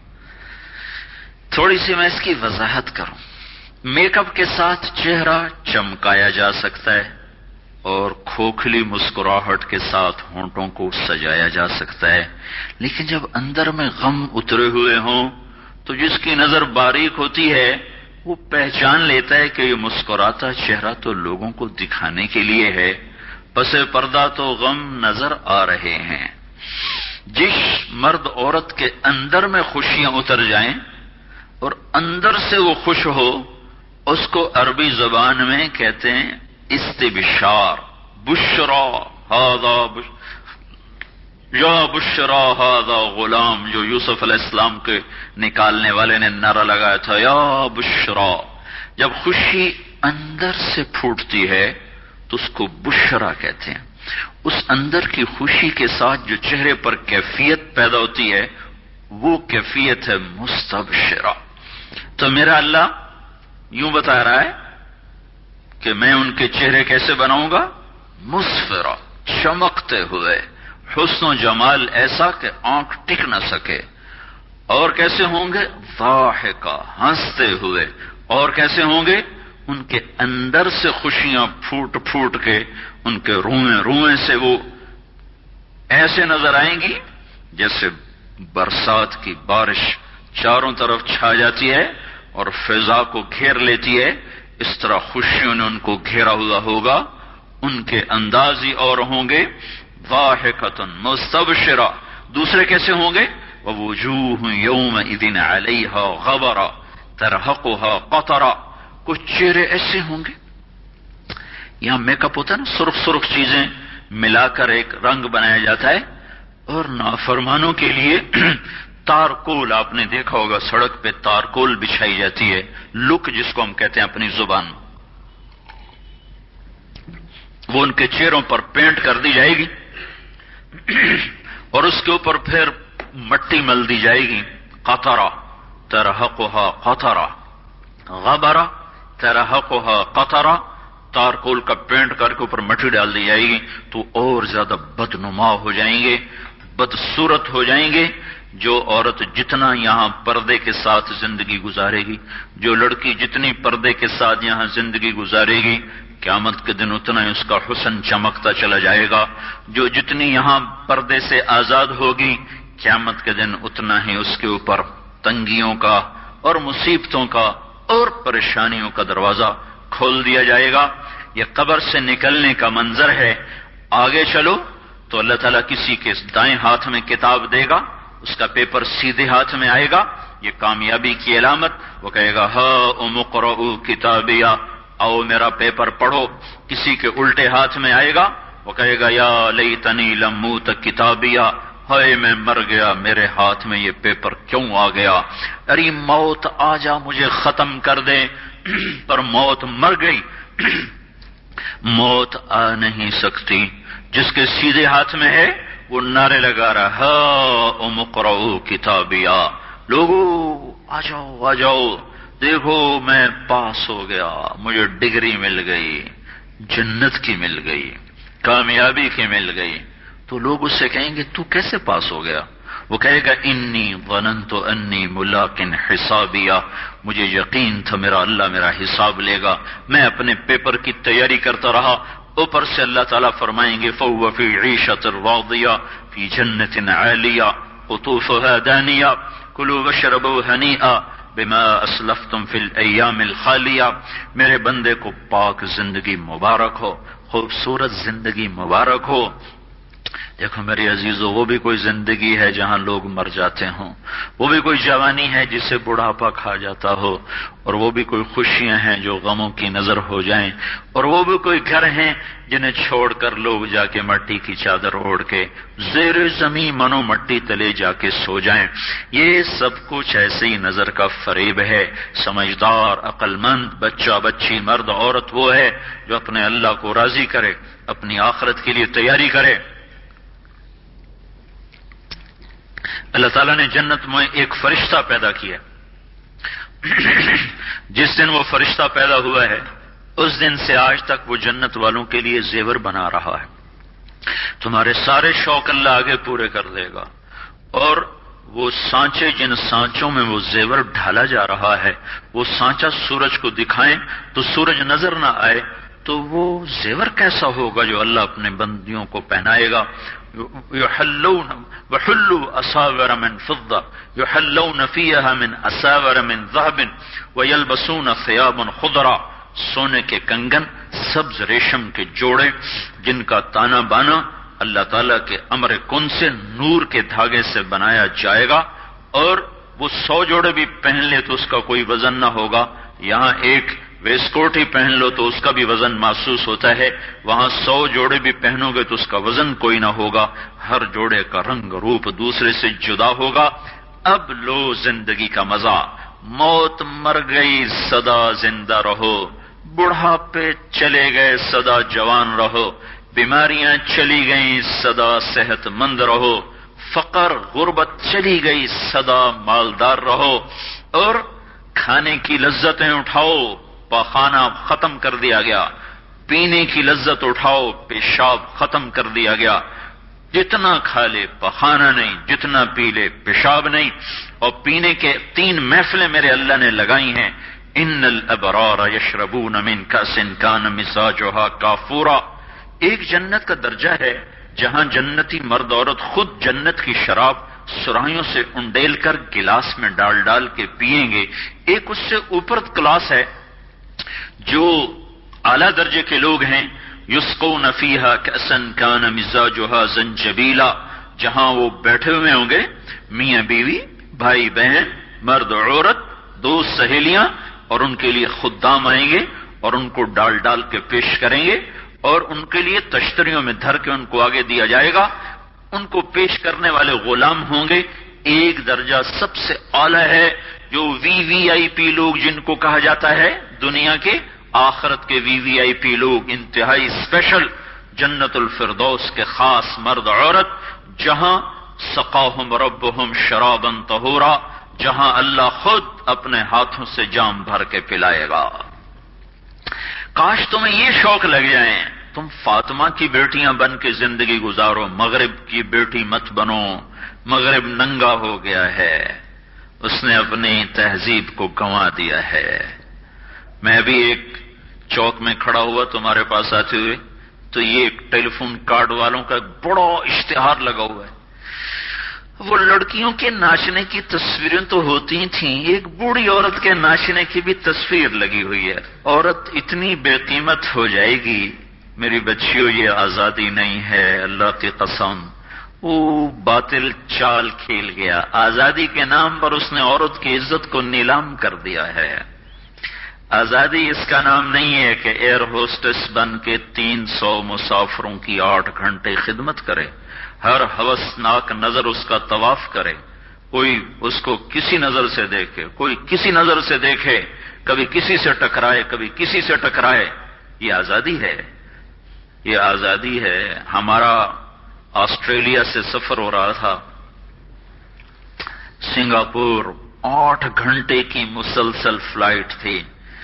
تھوڑی سی میں اس کی وضاحت کروں۔ میک اپ کے ساتھ چہرہ چمکایا جا سکتا ہے اور کھوکھلی مسکراہٹ کے ساتھ ہونٹوں کو سجایا جا سکتا ہے، لیکن جب اندر میں غم اترے ہوئے ہوں تو جس کی نظر باریک ہوتی ہے وہ پہچان لیتا ہے کہ یہ مسکراتا چہرہ تو لوگوں کو دکھانے کے لیے ہے، پس پردہ تو غم نظر آ رہے ہیں۔ جس مرد عورت کے اندر میں خوشیاں اتر جائیں اور اندر سے وہ خوش ہو، اس کو عربی زبان میں کہتے ہیں استبشار۔ بشرا ھذا یا بشرا ھذا غلام، جو یوسف علیہ السلام کے نکالنے والے نے نعرہ لگایا تھا، یا بشرا۔ جب خوشی اندر سے پھوٹتی ہے تو اس کو بشرا کہتے ہیں۔ اس اندر کی خوشی کے ساتھ جو چہرے پر کیفیت پیدا ہوتی ہے وہ کیفیت ہے مستبشرہ۔ تو میرا اللہ یوں بتا رہا ہے کہ میں ان کے چہرے کیسے بناؤں گا؟ مسفرہ، چمکتے ہوئے، حسن و جمال ایسا کہ آنکھ ٹک نہ سکے۔ اور کیسے ہوں گے؟ ضاحکہ، ہنستے ہوئے۔ اور کیسے ہوں گے؟ ان کے اندر سے خوشیاں پھوٹ پھوٹ کے ان کے روئیں روئیں سے وہ ایسے نظر آئیں گی جیسے برسات کی بارش چاروں طرف چھا جاتی ہے اور فضا کو گھیر لیتی ہے، اس طرح خوشیوں نے ان کو گھیرا ہوا ہوگا۔ ان کے انداز ہی اور ہوں گے، ضاحکۃ مستبشرہ۔ دوسرے کیسے ہوں گے؟ ووجوہ یومئذ علیہا غبرہ ترہقھا قطرہ۔ کچھ چہرے ایسے ہوں گے، یہاں میک اپ ہوتا ہے نا، سرخ سرخ چیزیں ملا کر ایک رنگ بنایا جاتا ہے، اور نافرمانوں کے لیے تارکول، آپ نے دیکھا ہوگا سڑک پہ تارکول بچھائی جاتی ہے، لک جس کو ہم کہتے ہیں اپنی زبان، وہ ان کے چہروں پر پینٹ کر دی جائے گی اور اس کے اوپر پھر مٹی مل دی جائے گی۔ قطرہ ترہقھا قطرہ، غبرہ ترہقھا قطرہ، تارکول کا پینٹ کر کے اوپر مٹی ڈال دی جائے گی تو اور زیادہ بدنما ہو جائیں گے، بدصورت ہو جائیں گے۔ جو عورت جتنا یہاں پردے کے ساتھ زندگی گزارے گی، جو لڑکی جتنی پردے کے ساتھ یہاں زندگی گزارے گی، قیامت کے دن اتنا ہی اس کا حسن چمکتا چلا جائے گا۔ جو جتنی یہاں پردے سے آزاد ہوگی، قیامت کے دن اتنا ہی اس کے اوپر تنگیوں کا اور مصیبتوں کا اور پریشانیوں کا دروازہ کھول دیا جائے گا۔ یہ قبر سے نکلنے کا منظر ہے۔ آگے چلو تو اللہ تعالیٰ کسی کے دائیں ہاتھ میں کتاب دے گا، اس کا پیپر سیدھے ہاتھ میں آئے گا، یہ کامیابی کی علامت۔ وہ کہے گا ہاؤم اقرؤوا کتابیہ، آؤ میرا پیپر پڑھو۔ کسی کے الٹے ہاتھ میں آئے گا، وہ کہے گا یا لیتنی لم اوت کتابیہ، ہائے میں مر گیا، میرے ہاتھ میں یہ پیپر کیوں آ گیا؟ ارے موت آ جا مجھے ختم کر دے، پر موت مر گئی۔ موت آ نہیں سکتی۔ جس کے سیدھے ہاتھ میں ہے وہ نعرے لگا رہا ہاؤم اقرؤوا کتابیہ، لوگو آ جاؤ آ جاؤ، دیکھو میں پاس ہو گیا، مجھے ڈگری مل گئی، جنت کی مل گئی، کامیابی کی مل گئی۔ تو لوگ اس سے کہیں گے تو کیسے پاس ہو گیا؟ وہ کہے گا انی ظننت انی ملاق حسابیہ، مجھے یقین تھا میرا اللہ میرا حساب لے گا، میں اپنے پیپر کی تیاری کرتا رہا۔ اوپر سے اللہ تعالیٰ فرمائیں گے فَهُوَ فِي عِيشَةٍ رَاضِيَةٍ فِي جَنَّةٍ عَالِيَةٍ قُطُوفُهَا دَانِيَةٌ كُلُوا وَاشْرَبُوا هَنِيئًا بِمَا أَسْلَفْتُمْ فِي الْأَيَّامِ الْخَالِيَةِ۔ میرے بندے کو پاک زندگی مبارک ہو، خوبصورت زندگی مبارک ہو۔ دیکھو میرے عزیزو، وہ بھی کوئی زندگی ہے جہاں لوگ مر جاتے ہوں، وہ بھی کوئی جوانی ہے جسے بڑھاپا کھا جاتا ہو، اور وہ بھی کوئی خوشیاں ہیں جو غموں کی نظر ہو جائیں، اور وہ بھی کوئی گھر ہیں جنہیں چھوڑ کر لوگ جا کے مٹی کی چادر اوڑھ کے زیر زمین منو مٹی تلے جا کے سو جائیں۔ یہ سب کچھ ایسے ہی نظر کا فریب ہے۔ سمجھدار عقل مند بچہ بچی مرد عورت وہ ہے جو اپنے اللہ کو راضی کرے، اپنی آخرت کے لیے تیاری کرے۔ اللہ تعالیٰ نے جنت میں ایک فرشتہ پیدا کیا۔ جس دن وہ فرشتہ پیدا ہوا ہے اس دن سے آج تک وہ جنت والوں کے لیے زیور بنا رہا ہے. تمہارے سارے شوق اللہ آگے پورے کر دے گا. اور وہ سانچے جن سانچوں میں وہ زیور ڈھالا جا رہا ہے، وہ سانچا سورج کو دکھائیں تو سورج نظر نہ آئے، تو وہ زیور کیسا ہوگا جو اللہ اپنے بندیوں کو پہنائے گا. یحلون وحلوا اساور من فضة یحلون فیها من اساور من ذهب ویلبسون ثیابا خضرا. سونے کے کنگن، سبز ریشم کے جوڑے جن کا تانا بانا اللہ تعالیٰ کے امر کن سے نور کے دھاگے سے بنایا جائے گا. اور وہ 100 جوڑے بھی پہن لے تو اس کا کوئی وزن نہ ہوگا. یہاں ایک ویسٹ کوٹ ہی پہن لو تو اس کا بھی وزن محسوس ہوتا ہے، وہاں 100 جوڑے بھی پہنو گے تو اس کا وزن کوئی نہ ہوگا. ہر جوڑے کا رنگ روپ دوسرے سے جدا ہوگا. اب لو زندگی کا مزہ. موت مر گئی سدا زندہ رہو، بڑھاپے چلے گئے سدا جوان رہو، بیماریاں چلی گئیں سدا صحت مند رہو، فقر غربت چلی گئی سدا مالدار رہو. اور کھانے کی لذتیں اٹھاؤ، پاخانہ ختم کر دیا گیا. پینے کی لذت اٹھاؤ، پیشاب ختم کر دیا گیا. جتنا کھا لے پخانہ نہیں، جتنا پی لے پیشاب نہیں. اور پینے کے 3 محفلیں میرے اللہ نے لگائی ہیں. ان الابرار یشربون من کأس کان مزاجها کافورا. ایک جنت کا درجہ ہے جہاں جنتی مرد عورت خود جنت کی شراب سرائیوں سے انڈیل کر گلاس میں ڈال ڈال کے پیئیں گے. ایک اس سے اوپر کلاس ہے جو اعلیٰ درجے کے لوگ ہیں. یسقون فیہا کأسا کان مزاجها زنجبیلا. جہاں وہ بیٹھے ہوئے ہوں گے میاں بیوی، بھائی بہن، مرد عورت، دوست سہیلیاں، اور ان کے لیے خدام آئیں گے اور ان کو ڈال ڈال کے پیش کریں گے اور ان کے لیے تشتریوں میں دھر کے ان کو آگے دیا جائے گا. ان کو پیش کرنے والے غلام ہوں گے. ایک درجہ سب سے اعلیٰ ہے جو وی آئی پی لوگ جن کو کہا جاتا ہے دنیا کے، آخرت کے وی آئی پی لوگ انتہائی اسپیشل، جنت الفردوس کے خاص مرد عورت، جہاں سقاہم ربہم شرابا طہورا، جہاں اللہ خود اپنے ہاتھوں سے جام بھر کے پلائے گا. کاش تمہیں یہ شوق لگ جائیں، تم فاطمہ کی بیٹیاں بن کے زندگی گزارو. مغرب کی بیٹی مت بنو. مغرب ننگا ہو گیا ہے، اس نے اپنی تہذیب کو گنوا دیا ہے. میں بھی ایک چوک میں کھڑا ہوا تمہارے پاس آتے ہوئے تو یہ ٹیلی فون کارڈ والوں کا بڑا اشتہار لگا ہوا ہے. وہ لڑکیوں کے ناچنے کی تصویریں تو ہوتی تھیں، ایک بوڑھی عورت کے ناچنے کی بھی تصویر لگی ہوئی ہے. عورت اتنی بے قیمت ہو جائے گی. میری بچیوں، یہ آزادی نہیں ہے، اللہ کی قسم. وہ باطل چال کھیل گیا. آزادی کے نام پر اس نے عورت کی عزت کو نیلام کر دیا ہے. آزادی اس کا نام نہیں ہے کہ ایئر ہوسٹس بن کے 300 مسافروں کی 8 گھنٹے خدمت کرے، ہر ہوسناک نظر اس کا طواف کرے، کوئی اس کو کسی نظر سے دیکھے، کوئی کسی نظر سے دیکھے، کبھی کسی سے ٹکرائے، کبھی کسی سے ٹکرائے. یہ آزادی ہے، یہ آزادی ہے. ہمارا آسٹریلیا سے سفر ہو رہا تھا، سنگاپور 8 گھنٹے کی مسلسل فلائٹ تھی.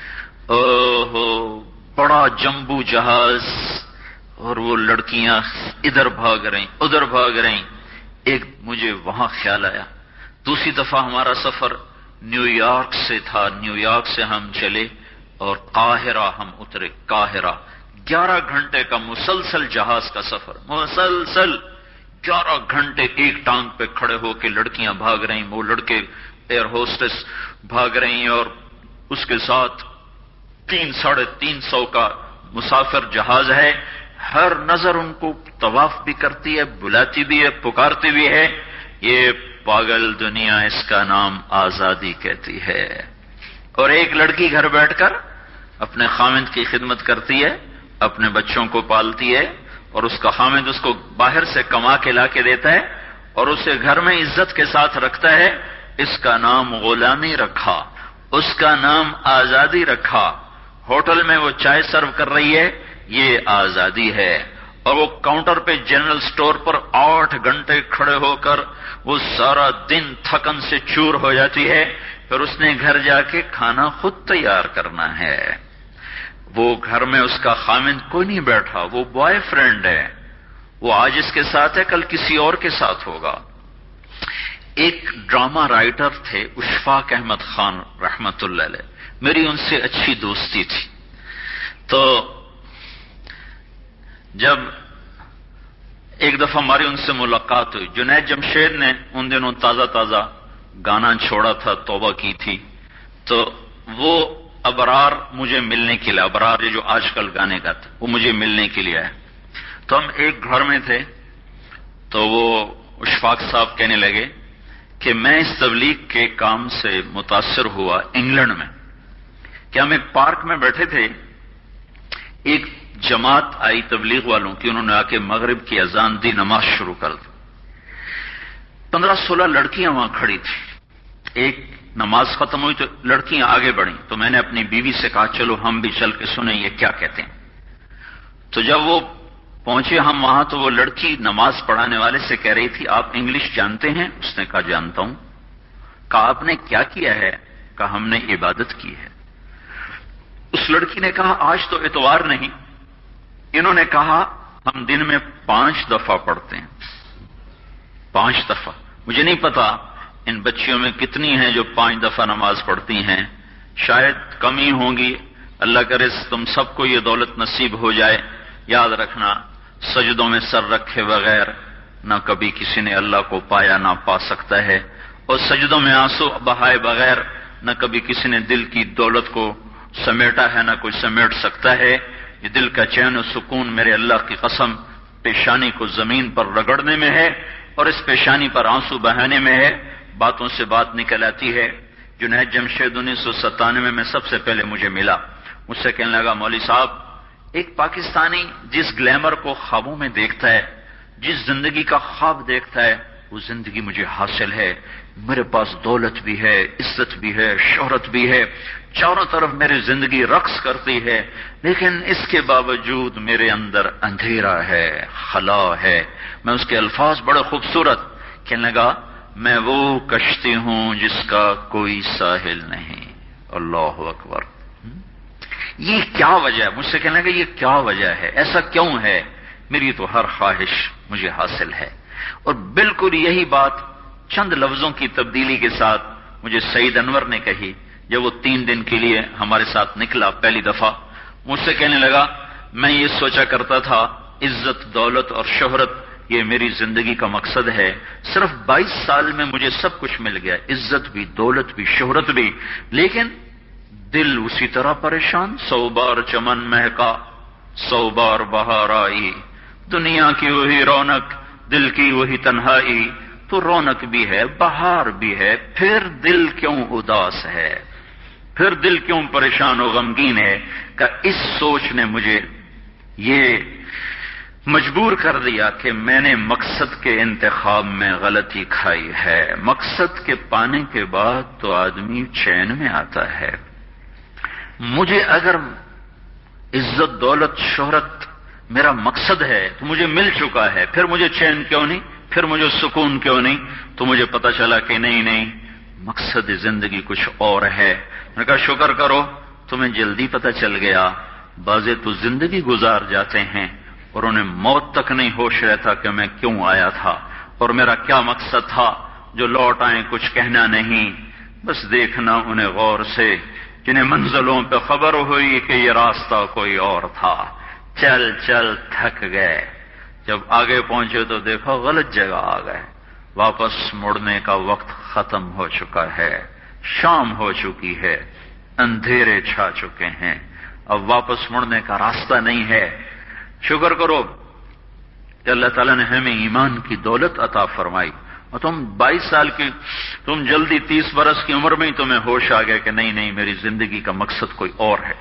بڑا جمبو جہاز، اور وہ لڑکیاں ادھر بھاگ رہیں ادھر بھاگ رہیں. ایک مجھے وہاں خیال آیا. دوسری دفعہ ہمارا سفر نیو یارک سے تھا. نیو یارک سے ہم چلے اور قاہرہ ہم اترے. قاہرہ 11 گھنٹے کا مسلسل جہاز کا سفر، مسلسل 11 گھنٹے ایک ٹانگ پہ کھڑے ہو کے لڑکیاں بھاگ رہیں، وہ لڑکے ایئر ہوسٹس بھاگ رہی اور اس کے ساتھ 300-350 کا مسافر جہاز ہے. ہر نظر ان کو طواف بھی کرتی ہے، بلاتی بھی ہے، پکارتی بھی ہے. یہ پاگل دنیا، اس کا نام آزادی کہتی ہے. اور ایک لڑکی گھر بیٹھ کر اپنے خامند کی خدمت کرتی ہے، اپنے بچوں کو پالتی ہے، اور اس کا خامند اس کو باہر سے کما کے لا کے دیتا ہے اور اسے گھر میں عزت کے ساتھ رکھتا ہے. اس کا نام غلامی رکھا، اس کا نام آزادی رکھا. ہوٹل میں وہ چائے سرو کر رہی ہے، یہ آزادی ہے. اور وہ کاؤنٹر پہ جنرل سٹور پر 8 گھنٹے کھڑے ہو کر وہ سارا دن تھکن سے چور ہو جاتی ہے. پھر اس نے گھر جا کے کھانا خود تیار کرنا ہے. وہ گھر میں اس کا خامند کوئی نہیں بیٹھا، وہ بوائے فرینڈ ہے، وہ آج اس کے ساتھ ہے، کل کسی اور کے ساتھ ہوگا۔ ایک ڈرامہ رائٹر تھے اشفاق احمد خان رحمت اللہ علیہ، میری ان سے اچھی دوستی تھی۔ تو جب ایک دفعہ ہماری ان سے ملاقات ہوئی، جنید جمشید نے ان دنوں تازہ تازہ گانا چھوڑا تھا، توبہ کی تھی، تو وہ ابرار مجھے ملنے کے لیے، ابرار یہ جو آج کل گانے گاتے وہ مجھے ملنے کے لیے آئے۔ تو ہم ایک گھر میں تھے، تو وہ اشفاق صاحب کہنے لگے کہ میں اس تبلیغ کے کام سے متاثر ہوا انگلینڈ میں، کہ ہم ایک پارک میں بیٹھے تھے، ایک جماعت آئی تبلیغ والوں کی، انہوں نے آ کے مغرب کی اذان دی، نماز شروع کر دی۔ 15-16 لڑکیاں وہاں کھڑی تھیں۔ ایک نماز ختم ہوئی تو لڑکیاں آگے بڑھیں، تو میں نے اپنی بیوی سے کہا چلو ہم بھی چل کے سنیں یہ کیا کہتے ہیں۔ تو جب وہ پہنچے ہم وہاں، تو وہ لڑکی نماز پڑھانے والے سے کہہ رہی تھی آپ انگلش جانتے ہیں؟ اس نے کہا جانتا ہوں۔ کہا آپ نے کیا کیا ہے؟ کہا ہم نے عبادت کی ہے۔ اس لڑکی نے کہا آج تو اتوار نہیں۔ انہوں نے کہا ہم دن میں 5 دفعہ پڑھتے ہیں، 5 دفعہ۔ مجھے نہیں پتا ان بچیوں میں کتنی ہیں جو 5 دفعہ نماز پڑھتی ہیں، شاید کم ہی ہوں گی۔ اللہ کرے تم سب کو یہ دولت نصیب ہو جائے۔ یاد رکھنا، سجدوں میں سر رکھے بغیر نہ کبھی کسی نے اللہ کو پایا نہ پا سکتا ہے، اور سجدوں میں آنسو بہائے بغیر نہ کبھی کسی نے دل کی دولت کو سمیٹا ہے نہ کوئی سمیٹ سکتا ہے۔ یہ دل کا چین و سکون میرے اللہ کی قسم پیشانی کو زمین پر رگڑنے میں ہے، اور اس پیشانی پر آنسو بہانے میں ہے۔ باتوں سے بات نکل آتی ہے۔ جنید جمشید 1997 میں سب سے پہلے مجھے ملا، مجھ سے کہنے لگا مولوی صاحب، ایک پاکستانی جس گلیمر کو خوابوں میں دیکھتا ہے، جس زندگی کا خواب دیکھتا ہے، وہ زندگی مجھے حاصل ہے۔ میرے پاس دولت بھی ہے، عزت بھی ہے، شہرت بھی ہے، چاروں طرف میری زندگی رقص کرتی ہے، لیکن اس کے باوجود میرے اندر اندھیرا ہے، خلا ہے۔ میں اس کے الفاظ بڑے خوبصورت، کہنے لگا میں وہ کشتی ہوں جس کا کوئی ساحل نہیں۔ اللہ اکبر۔ یہ کیا وجہ ہے؟ مجھ سے کہنے لگا یہ کیا وجہ ہے، ایسا کیوں ہے؟ میری تو ہر خواہش مجھے حاصل ہے۔ اور بالکل یہی بات چند لفظوں کی تبدیلی کے ساتھ مجھے سعید انور نے کہی جب وہ 3 دن کے لیے ہمارے ساتھ نکلا پہلی دفعہ۔ مجھ سے کہنے لگا میں یہ سوچا کرتا تھا عزت، دولت اور شہرت یہ میری زندگی کا مقصد ہے، صرف 22 سال میں مجھے سب کچھ مل گیا، عزت بھی، دولت بھی، شہرت بھی، لیکن دل اسی طرح پریشان۔ 100 بار چمن مہکا، 100 بار بہار آئی، دنیا کی وہی رونق، دل کی وہی تنہائی، تو رونق بھی ہے، بہار بھی ہے، پھر دل کیوں اداس ہے، پھر دل کیوں پریشان و غمگین ہے؟ کہ اس سوچ نے مجھے یہ مجبور کر دیا کہ میں نے مقصد کے انتخاب میں غلطی کھائی ہے۔ مقصد کے پانے کے بعد تو آدمی چین میں آتا ہے۔ مجھے اگر عزت، دولت، شہرت میرا مقصد ہے تو مجھے مل چکا ہے، پھر مجھے چین کیوں نہیں، پھر مجھے سکون کیوں نہیں؟ تو مجھے پتا چلا کہ نہیں، مقصد زندگی کچھ اور ہے۔ میں نے کہا شکر کرو تمہیں جلدی پتا چل گیا۔ بعضے تو زندگی گزار جاتے ہیں اور انہیں موت تک نہیں ہوش رہتا کہ میں کیوں آیا تھا اور میرا کیا مقصد تھا۔ جو لوٹ آئیں کچھ کہنا نہیں، بس دیکھنا انہیں غور سے، جنہیں منزلوں پہ خبر ہوئی کہ یہ راستہ کوئی اور تھا۔ چل چل تھک گئے، جب آگے پہنچے تو دیکھو غلط جگہ آ گئے، واپس مڑنے کا وقت ختم ہو چکا ہے، شام ہو چکی ہے، اندھیرے چھا چکے ہیں، اب واپس مڑنے کا راستہ نہیں ہے۔ شکر کرو کہ اللہ تعالیٰ نے ہمیں ایمان کی دولت عطا فرمائی، اور تم 22 سال کی، تم جلدی 30 برس کی عمر میں ہی تمہیں ہوش آ گیا کہ نہیں میری زندگی کا مقصد کوئی اور ہے۔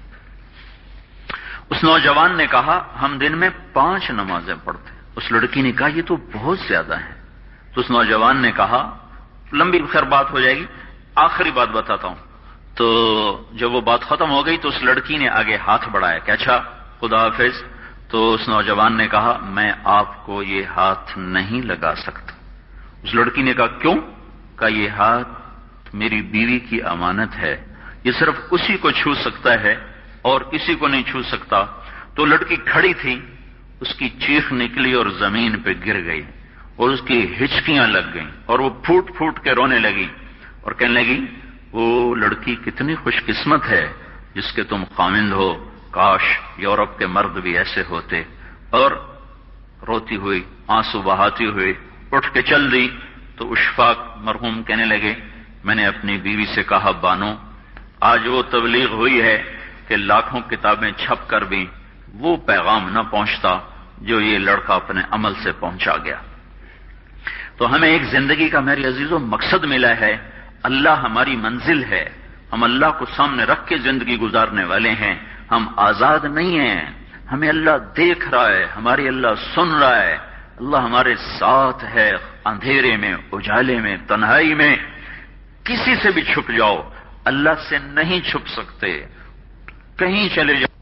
اس نوجوان نے کہا ہم دن میں 5 نمازیں پڑھتے ہیں۔ اس لڑکی نے کہا یہ تو بہت زیادہ ہے۔ تو اس نوجوان نے کہا، لمبی خیر بات ہو جائے گی، آخری بات بتاتا ہوں۔ تو جب وہ بات ختم ہو گئی تو اس لڑکی نے آگے ہاتھ بڑھایا کہ اچھا خدا حافظ۔ تو اس نوجوان نے کہا میں آپ کو یہ ہاتھ نہیں لگا سکتا۔ اس لڑکی نے کہا کیوں؟ کہا یہ ہاتھ میری بیوی کی امانت ہے، یہ صرف اسی کو چھو سکتا ہے اور کسی کو نہیں چھو سکتا. تو لڑکی کھڑی تھی، اس کی چیخ نکلی اور زمین پہ گر گئی اور اس کی ہچکیاں لگ گئیں اور وہ پھوٹ پھوٹ کے رونے لگی اور کہنے لگی وہ لڑکی کتنی خوش قسمت ہے جس کے تم خامند ہو، کاش یورپ کے مرد بھی ایسے ہوتے. اور روتی ہوئی آنسو بہاتی ہوئی اٹھ کے چل دی. تو اشفاق مرحوم کہنے لگے میں نے اپنی بیوی سے کہا بانو آج وہ تبلیغ ہوئی ہے کہ لاکھوں کتابیں چھپ کر بھی وہ پیغام نہ پہنچتا جو یہ لڑکا اپنے عمل سے پہنچا گیا. تو ہمیں ایک زندگی کا میرے عزیزوں مقصد ملا ہے. اللہ ہماری منزل ہے. ہم اللہ کو سامنے رکھ کے زندگی گزارنے والے ہیں. ہم آزاد نہیں ہیں. ہمیں اللہ دیکھ رہا ہے، ہماری اللہ سن رہا ہے. اللہ ہمارے ساتھ ہے، اندھیرے میں، اجالے میں، تنہائی میں. کسی سے بھی چھپ جاؤ، اللہ سے نہیں چھپ سکتے. کہیں چلے جاؤ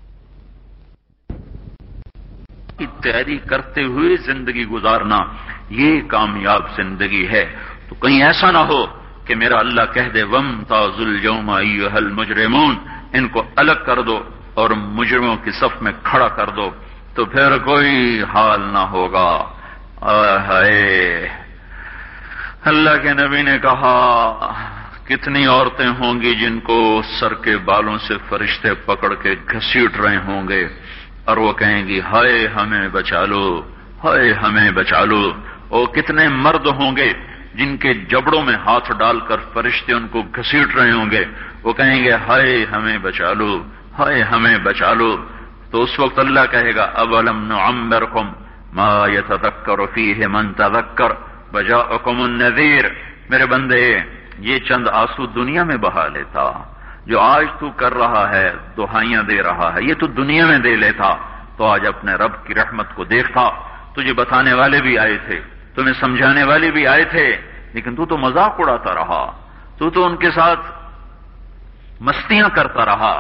کی تیاری کرتے ہوئے زندگی گزارنا یہ کامیاب زندگی ہے. تو کہیں ایسا نہ ہو کہ میرا اللہ کہہ دے وَامْتَازُوا الْيَوْمَ أَيُّهَا الْمُجْرِمُونَ، ان کو الگ کر دو اور مجرموں کی صف میں کھڑا کر دو، تو پھر کوئی حال نہ ہوگا. ہائے اللہ کے نبی نے کہا کتنی عورتیں ہوں گی جن کو سر کے بالوں سے فرشتے پکڑ کے گھسیٹ رہے ہوں گے اور وہ کہیں گی ہائے ہمیں بچا لو، ہائے ہمیں بچا لو. اور کتنے مرد ہوں گے جن کے جبڑوں میں ہاتھ ڈال کر فرشتے ان کو گھسیٹ رہے ہوں گے، وہ کہیں گے ہائے ہمیں بچا لو، ہائے ہمیں بچا لو. تو اس وقت اللہ کہے گا اولم نعمرکم ما یتذکر فیہ من تذکر وجاءکم النذیر. میرے بندے یہ چند آنسو دنیا میں بہا لیتا، جو آج تو کر رہا ہے، دہائیاں دے رہا ہے، یہ تو دنیا میں دے لیتا تو آج اپنے رب کی رحمت کو دیکھتا. تجھے بتانے والے بھی آئے تھے، تمہیں سمجھانے والے بھی آئے تھے، لیکن تو مذاق اڑاتا رہا، تو ان کے ساتھ مستیاں کرتا رہا.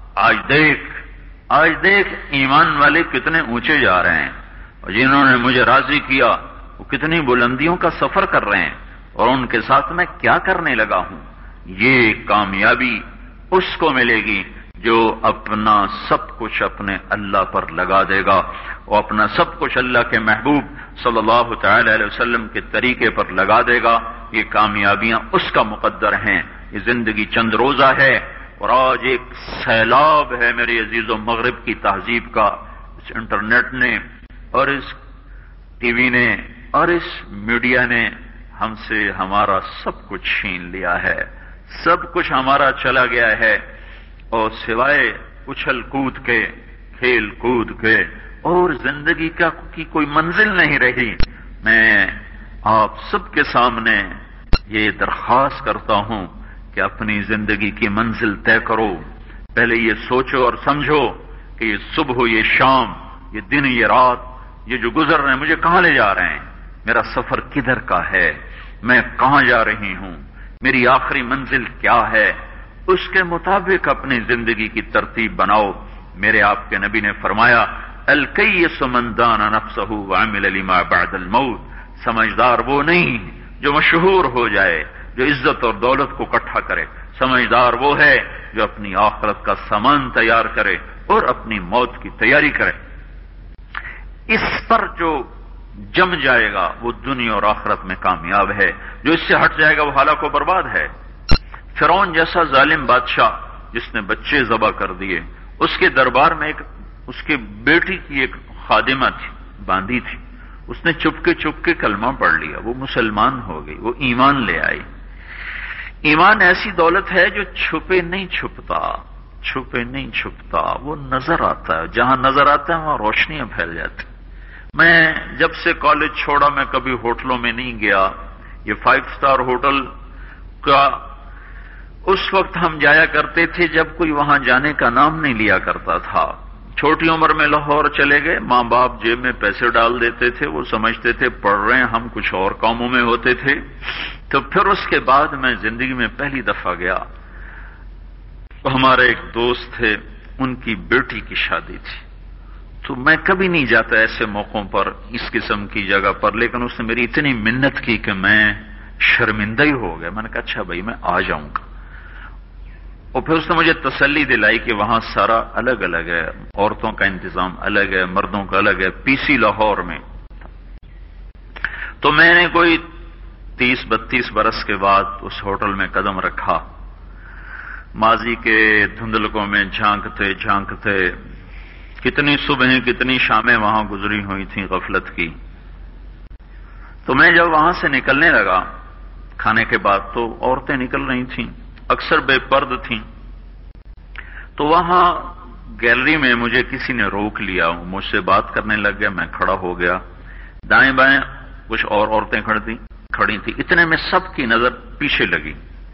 آج دیکھ ایمان والے کتنے اونچے جا رہے ہیں، اور جنہوں نے مجھے راضی کیا وہ کتنی بلندیوں کا سفر کر رہے ہیں، اور ان کے ساتھ میں کیا کرنے لگا ہوں. یہ کامیابی اس کو ملے گی جو اپنا سب کچھ اپنے اللہ پر لگا دے گا، اور اپنا سب کچھ اللہ کے محبوب صلی اللہ تعالی علیہ وسلم کے طریقے پر لگا دے گا. یہ کامیابیاں اس کا مقدر ہیں. یہ زندگی چند روزہ ہے، اور آج ایک سیلاب ہے میرے عزیزوں مغرب کی تہذیب کا. اس انٹرنیٹ نے اور اس ٹی وی نے اور اس میڈیا نے ہم سے ہمارا سب کچھ چھین لیا ہے. سب کچھ ہمارا چلا گیا ہے، اور سوائے اچھل کود کے، کھیل کود کے، اور زندگی کی کوئی منزل نہیں رہی. میں آپ سب کے سامنے یہ درخواست کرتا ہوں کہ اپنی زندگی کی منزل طے کرو. پہلے یہ سوچو اور سمجھو کہ یہ صبح، یہ شام، یہ دن، یہ رات، یہ جو گزر رہے ہیں مجھے کہاں لے جا رہے ہیں، میرا سفر کدھر کا ہے، میں کہاں جا رہی ہوں، میری آخری منزل کیا ہے. اس کے مطابق اپنی زندگی کی ترتیب بناؤ. میرے آپ کے نبی نے فرمایا الکیس من دان نفسہ وعمل لما بعد الموت. سمجھدار وہ نہیں جو مشہور ہو جائے، جو عزت اور دولت کو اکٹھا کرے. سمجھدار وہ ہے جو اپنی آخرت کا سامان تیار کرے اور اپنی موت کی تیاری کرے. اس پر جو جم جائے گا وہ دنیا اور آخرت میں کامیاب ہے. جو اس سے ہٹ جائے گا وہ ہلاک و برباد ہے. فرعون جیسا ظالم بادشاہ جس نے بچے ذبح کر دیے، اس کے دربار میں اس کے بیٹی کی ایک خادمہ تھی، باندھی تھی. اس نے چپکے کلمہ پڑھ لیا، وہ مسلمان ہو گئی، وہ ایمان لے آئی. ایمان ایسی دولت ہے جو چھپے نہیں چھپتا، وہ نظر آتا ہے. جہاں نظر آتا ہے وہاں روشنیاں پھیل جاتی. میں جب سے کالج چھوڑا میں کبھی ہوٹلوں میں نہیں گیا. یہ 5 اسٹار ہوٹل کا اس وقت ہم جایا کرتے تھے جب کوئی وہاں جانے کا نام نہیں لیا کرتا تھا. چھوٹی عمر میں لاہور چلے گئے، ماں باپ جیب میں پیسے ڈال دیتے تھے، وہ سمجھتے تھے پڑھ رہے ہیں، ہم کچھ اور کاموں میں ہوتے تھے. تو پھر اس کے بعد میں زندگی میں پہلی دفعہ گیا. ہمارے ایک دوست تھے، ان کی بیٹی کی شادی تھی. تو میں کبھی نہیں جاتا ایسے موقعوں پر اس قسم کی جگہ پر، لیکن اس نے میری اتنی منت کی کہ میں شرمندہ ہی ہو گیا. میں نے کہا اچھا بھائی میں آ جاؤں گا. اور پھر اس نے مجھے تسلی دلائی کہ وہاں سارا الگ الگ ہے، عورتوں کا انتظام الگ ہے، مردوں کا الگ ہے، پی سی لاہور میں۔ تو میں نے کوئی 30-32 برس کے بعد اس ہوٹل میں قدم رکھا، ماضی کے دھندلکوں میں جھانکتے جھانکتے کتنی صبحیں کتنی شامیں وہاں گزری ہوئی تھیں غفلت کی۔ تو میں جب وہاں سے نکلنے لگا کھانے کے بعد تو عورتیں نکل رہی تھیں، اکثر بے پرد تھیں۔ تو وہاں گیلری میں مجھے کسی نے روک لیا، مجھ سے بات کرنے لگ گیا، میں کھڑا ہو گیا، دائیں بائیں کچھ اور عورتیں کھڑی تھیں، اتنے میں سب کی نظر پیچھے لگی،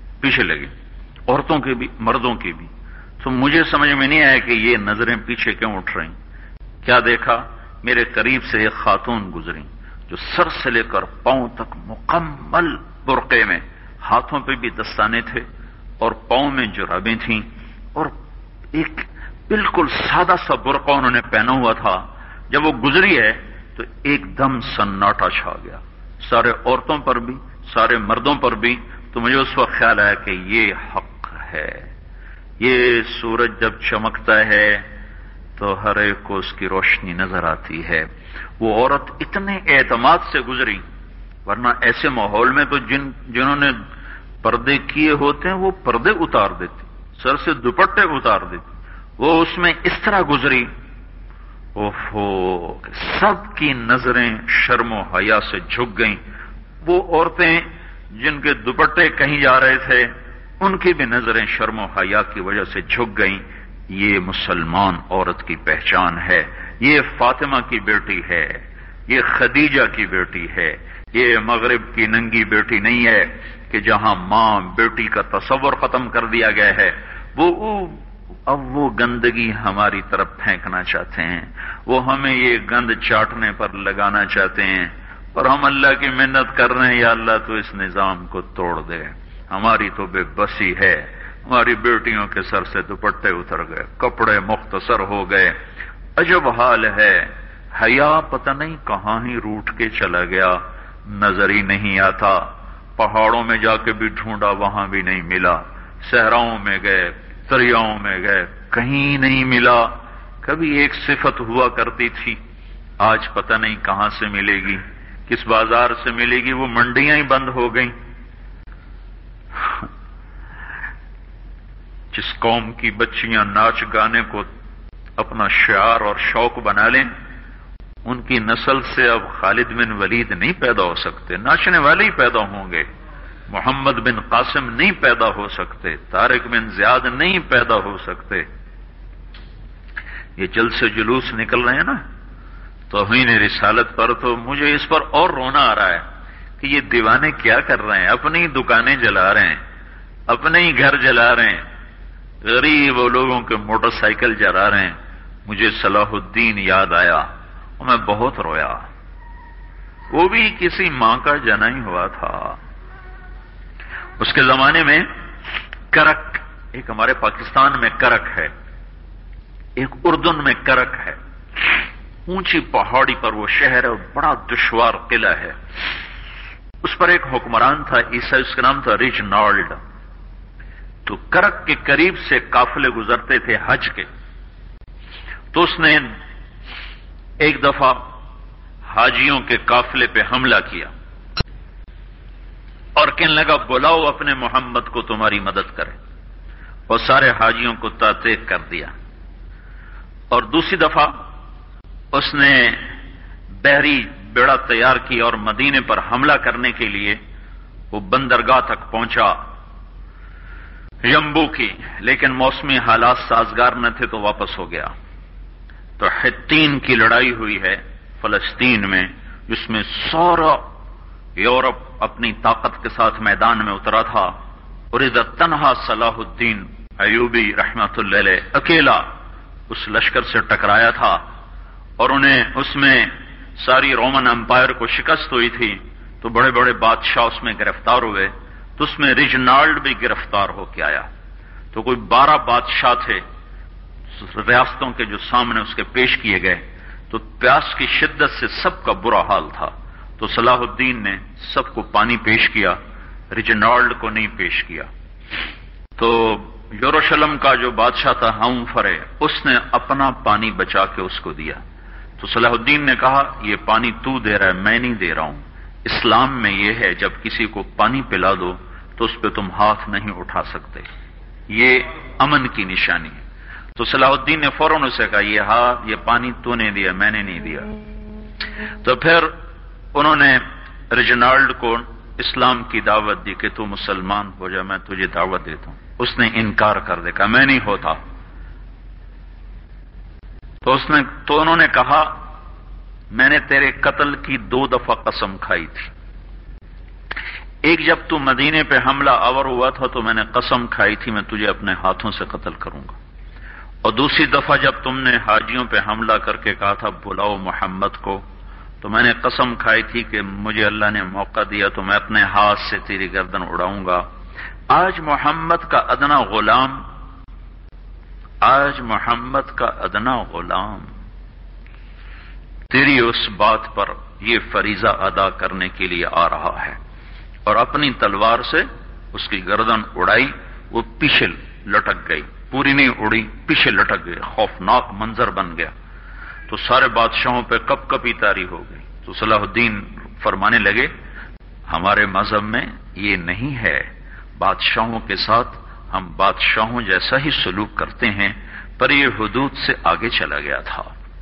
عورتوں کی بھی مردوں کی بھی۔ تو مجھے سمجھ میں نہیں آیا کہ یہ نظریں پیچھے کیوں اٹھ رہی۔ کیا دیکھا، میرے قریب سے ایک خاتون گزری جو سر سے لے کر پاؤں تک مکمل برقعے میں، ہاتھوں پہ بھی دستانے تھے اور پاؤں میں جرابیں تھیں، اور ایک بالکل سادہ سا برقع انہوں نے پہنا ہوا تھا۔ جب وہ گزری ہے تو ایک دم سناٹا چھا گیا، سارے عورتوں پر بھی سارے مردوں پر بھی۔ تو مجھے اس وقت خیال آیا کہ یہ حق ہے، یہ سورج جب چمکتا ہے تو ہر ایک کو اس کی روشنی نظر آتی ہے۔ وہ عورت اتنے اعتماد سے گزری، ورنہ ایسے ماحول میں تو جنہوں نے پردے کیے ہوتے ہیں وہ پردے اتار دیتی، سر سے دوپٹے اتار دیتی، وہ اس میں اس طرح گزری، اوہو، سب کی نظریں شرم و حیا سے جھک گئیں۔ وہ عورتیں جن کے دوپٹے کہیں جا رہے تھے ان کی بھی نظریں شرم و حیا کی وجہ سے جھک گئیں۔ یہ مسلمان عورت کی پہچان ہے، یہ فاطمہ کی بیٹی ہے، یہ خدیجہ کی بیٹی ہے، یہ مغرب کی ننگی بیٹی نہیں ہے کہ جہاں ماں بیٹی کا تصور ختم کر دیا گیا ہے، اب وہ گندگی ہماری طرف پھینکنا چاہتے ہیں، وہ ہمیں یہ گند چاٹنے پر لگانا چاہتے ہیں، اور ہم اللہ کی منت کر رہے ہیں، یا اللہ تو اس نظام کو توڑ دے، ہماری تو بے بسی ہے، ہماری بیٹیوں کے سر سے دوپٹے اتر گئے، کپڑے مختصر ہو گئے، عجب حال ہے۔ حیا پتہ نہیں کہاں ہی روٹ کے چلا گیا، نظر ہی نہیں آتا۔ پہاڑوں میں جا کے بھی ڈھونڈا، وہاں بھی نہیں ملا، صحراؤں میں گئے، دریاؤں میں گئے، کہیں نہیں ملا۔ کبھی ایک صفت ہوا کرتی تھی، آج پتہ نہیں کہاں سے ملے گی، کس بازار سے ملے گی، وہ منڈیاں ہی بند ہو گئیں۔ جس قوم کی بچیاں ناچ گانے کو اپنا شعار اور شوق بنا لیں، ان کی نسل سے اب خالد بن ولید نہیں پیدا ہو سکتے، ناچنے والے ہی پیدا ہوں گے، محمد بن قاسم نہیں پیدا ہو سکتے، طارق بن زیاد نہیں پیدا ہو سکتے۔ یہ جلسے جلوس نکل رہے ہیں نا توہین رسالت پر، تو مجھے اس پر اور رونا آ رہا ہے کہ یہ دیوانے کیا کر رہے ہیں، اپنی دکانیں جلا رہے ہیں، اپنے ہی گھر جلا رہے ہیں، غریب لوگوں کے موٹر سائیکل جلا رہے ہیں۔ مجھے صلاح الدین یاد آیا اور میں بہت رویا، وہ بھی کسی ماں کا جنا ہی ہوا تھا۔ اس کے زمانے میں کرک، ایک ہمارے پاکستان میں کرک ہے، ایک اردن میں کرک ہے، اونچی پہاڑی پر وہ شہر ہے اور بڑا دشوار قلعہ ہے۔ اس پر ایک حکمران تھا عیسائی، اس کا نام تھا ریجنالڈ۔ تو کرک کے قریب سے قافلے گزرتے تھے حج کے، تو اس نے ایک دفعہ حاجیوں کے قافلے پہ حملہ کیا اور کہنے لگا بلاؤ اپنے محمد کو تمہاری مدد کرے، اور سارے حاجیوں کو تعطیق کر دیا۔ اور دوسری دفعہ اس نے بحری بیڑا تیار کی اور مدینے پر حملہ کرنے کے لیے وہ بندرگاہ تک پہنچا یمبو کی، لیکن موسمی حالات سازگار نہ تھے تو واپس ہو گیا۔ تو حطین کی لڑائی ہوئی ہے فلسطین میں، جس میں سارا یورپ اپنی طاقت کے ساتھ میدان میں اترا تھا، اور ادھر تنہا صلاح الدین ایوبی رحمت اللہ علیہ اکیلا اس لشکر سے ٹکرایا تھا، اور انہیں اس میں ساری رومن امپائر کو شکست ہوئی تھی، تو بڑے بڑے بادشاہ اس میں گرفتار ہوئے، تو اس میں ریجنالڈ بھی گرفتار ہو کے آیا۔ تو کوئی 12 بادشاہ تھے ریاستوں کے جو سامنے اس کے پیش کیے گئے، تو پیاس کی شدت سے سب کا برا حال تھا، تو صلاح الدین نے سب کو پانی پیش کیا، ریجنالڈ کو نہیں پیش کیا۔ تو یروشلم کا جو بادشاہ تھا ہم فرے، اس نے اپنا پانی بچا کے اس کو دیا. تو صلاح الدین نے کہا یہ پانی تو دے رہا ہے، میں نہیں دے رہا ہوں. اسلام میں یہ ہے جب کسی کو پانی پلا دو تو اس پہ تم ہاتھ نہیں اٹھا سکتے، یہ امن کی نشانی ہے. تو صلاح الدین نے فوراً اسے کہا یہ پانی تو نے دیا، میں نے نہیں دیا. تو پھر انہوں نے ریجنالڈ کو اسلام کی دعوت دی کہ تو مسلمان ہو جا، میں تجھے دعوت دیتا ہوں. اس نے انکار کر دیا، کہا میں نہیں ہوتا. تو انہوں نے کہا میں نے تیرے قتل کی 2 دفعہ قسم کھائی تھی. ایک جب تو مدینے پہ حملہ آور ہوا تھا تو میں نے قسم کھائی تھی میں تجھے اپنے ہاتھوں سے قتل کروں گا. اور دوسری دفعہ جب تم نے حاجیوں پہ حملہ کر کے کہا تھا بلاؤ محمد کو، تو میں نے قسم کھائی تھی کہ مجھے اللہ نے موقع دیا تو میں اپنے ہاتھ سے تیری گردن اڑاؤں گا. آج محمد کا ادنا غلام تیری اس بات پر یہ فریضہ ادا کرنے کے لیے آ رہا ہے، اور اپنی تلوار سے اس کی گردن اڑائی. وہ پیچھے لٹک گئی، پوری نہیں اڑی، پیچھے لٹک گئی. خوفناک منظر بن گیا. تو سارے بادشاہوں پہ کپ کپی طاری ہو گئی. تو صلاح الدین فرمانے لگے ہمارے مذہب میں یہ نہیں ہے، بادشاہوں کے ساتھ ہم بادشاہوں جیسا ہی سلوک کرتے ہیں، پر یہ حدود سے آگے چلا گیا تھا.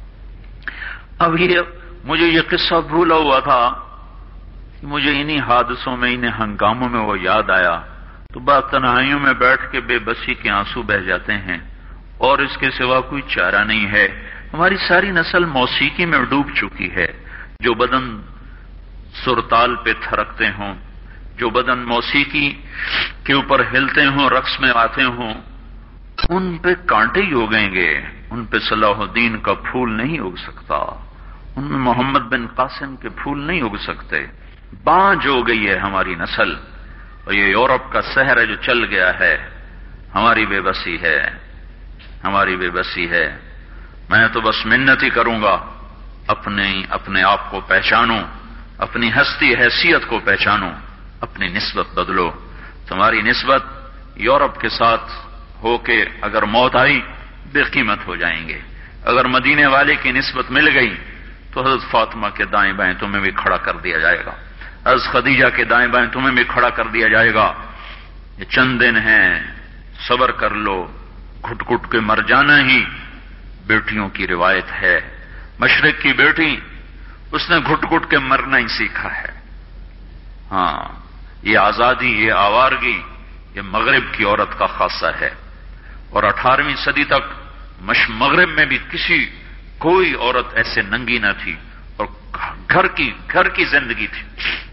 اب مجھے یہ قصہ بھولا ہوا تھا، مجھے انہی حادثوں میں انہی ہنگاموں میں وہ یاد آیا. تو بات تنہائیوں میں بیٹھ کے بے بسی کے آنسو بہ جاتے ہیں، اور اس کے سوا کوئی چارہ نہیں ہے. ہماری ساری نسل موسیقی میں ڈوب چکی ہے. جو بدن سرتال پہ تھرکتے ہوں، جو بدن موسیقی کے اوپر ہلتے ہوں، رقص میں آتے ہوں، ان پہ کانٹے ہی اگیں گے. ان پہ صلاح الدین کا پھول نہیں اگ سکتا، ان میں محمد بن قاسم کے پھول نہیں اگ سکتے. بانجھ ہو گئی ہے ہماری نسل، اور یہ یورپ کا سحر ہے جو چل گیا ہے. ہماری بے بسی ہے، ہماری بے بسی ہے. میں تو بس منت ہی کروں گا اپنے آپ کو پہچانو، اپنی ہستی حیثیت کو پہچانو، اپنی نسبت بدلو. تمہاری نسبت یورپ کے ساتھ ہو کے اگر موت آئی بے قیمت ہو جائیں گے. اگر مدینے والے کی نسبت مل گئی تو حضرت فاطمہ کے دائیں بائیں تمہیں بھی کھڑا کر دیا جائے گا، حضرت خدیجہ کے دائیں بائیں تمہیں بھی کھڑا کر دیا جائے گا. یہ چند دن ہیں، صبر کر لو. گھٹ گھٹ کے مر جانا ہی بیٹیوں کی روایت ہے. مشرق کی بیٹی اس نے گھٹ گھٹ کے مرنا ہی سیکھا ہے. ہاں، یہ آزادی، یہ آوارگی، یہ مغرب کی عورت کا خاصہ ہے. اور 18ویں صدی تک مغرب میں بھی کوئی عورت ایسے ننگی نہ تھی، اور گھر کی زندگی تھی.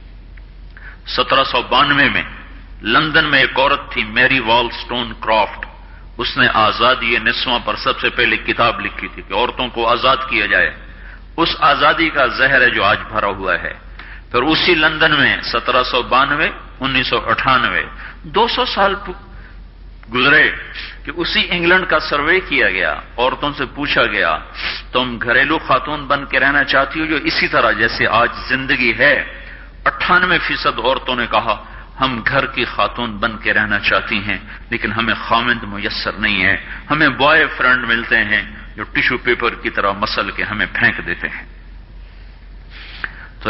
1792 میں لندن میں ایک عورت تھی میری والسٹون کرافٹ. اس نے آزادی نسواں پر سب سے پہلے کتاب لکھی تھی کہ عورتوں کو آزاد کیا جائے. اس آزادی کا زہر ہے جو آج بھرا ہوا ہے. پھر اسی لندن میں 1792 1998 200 سال گزرے کہ اسی انگلینڈ کا سروے کیا گیا. عورتوں سے پوچھا گیا تم گھریلو خاتون بن کے رہنا چاہتی ہو جو اسی طرح جیسے آج زندگی ہے؟ 98% عورتوں نے کہا ہم گھر کی خاتون بن کے رہنا چاہتی ہیں، لیکن ہمیں خامند میسر نہیں ہے. ہمیں بوائے فرینڈ ملتے ہیں جو ٹیشو پیپر کی طرح مسل کے ہمیں پھینک دیتے ہیں. تو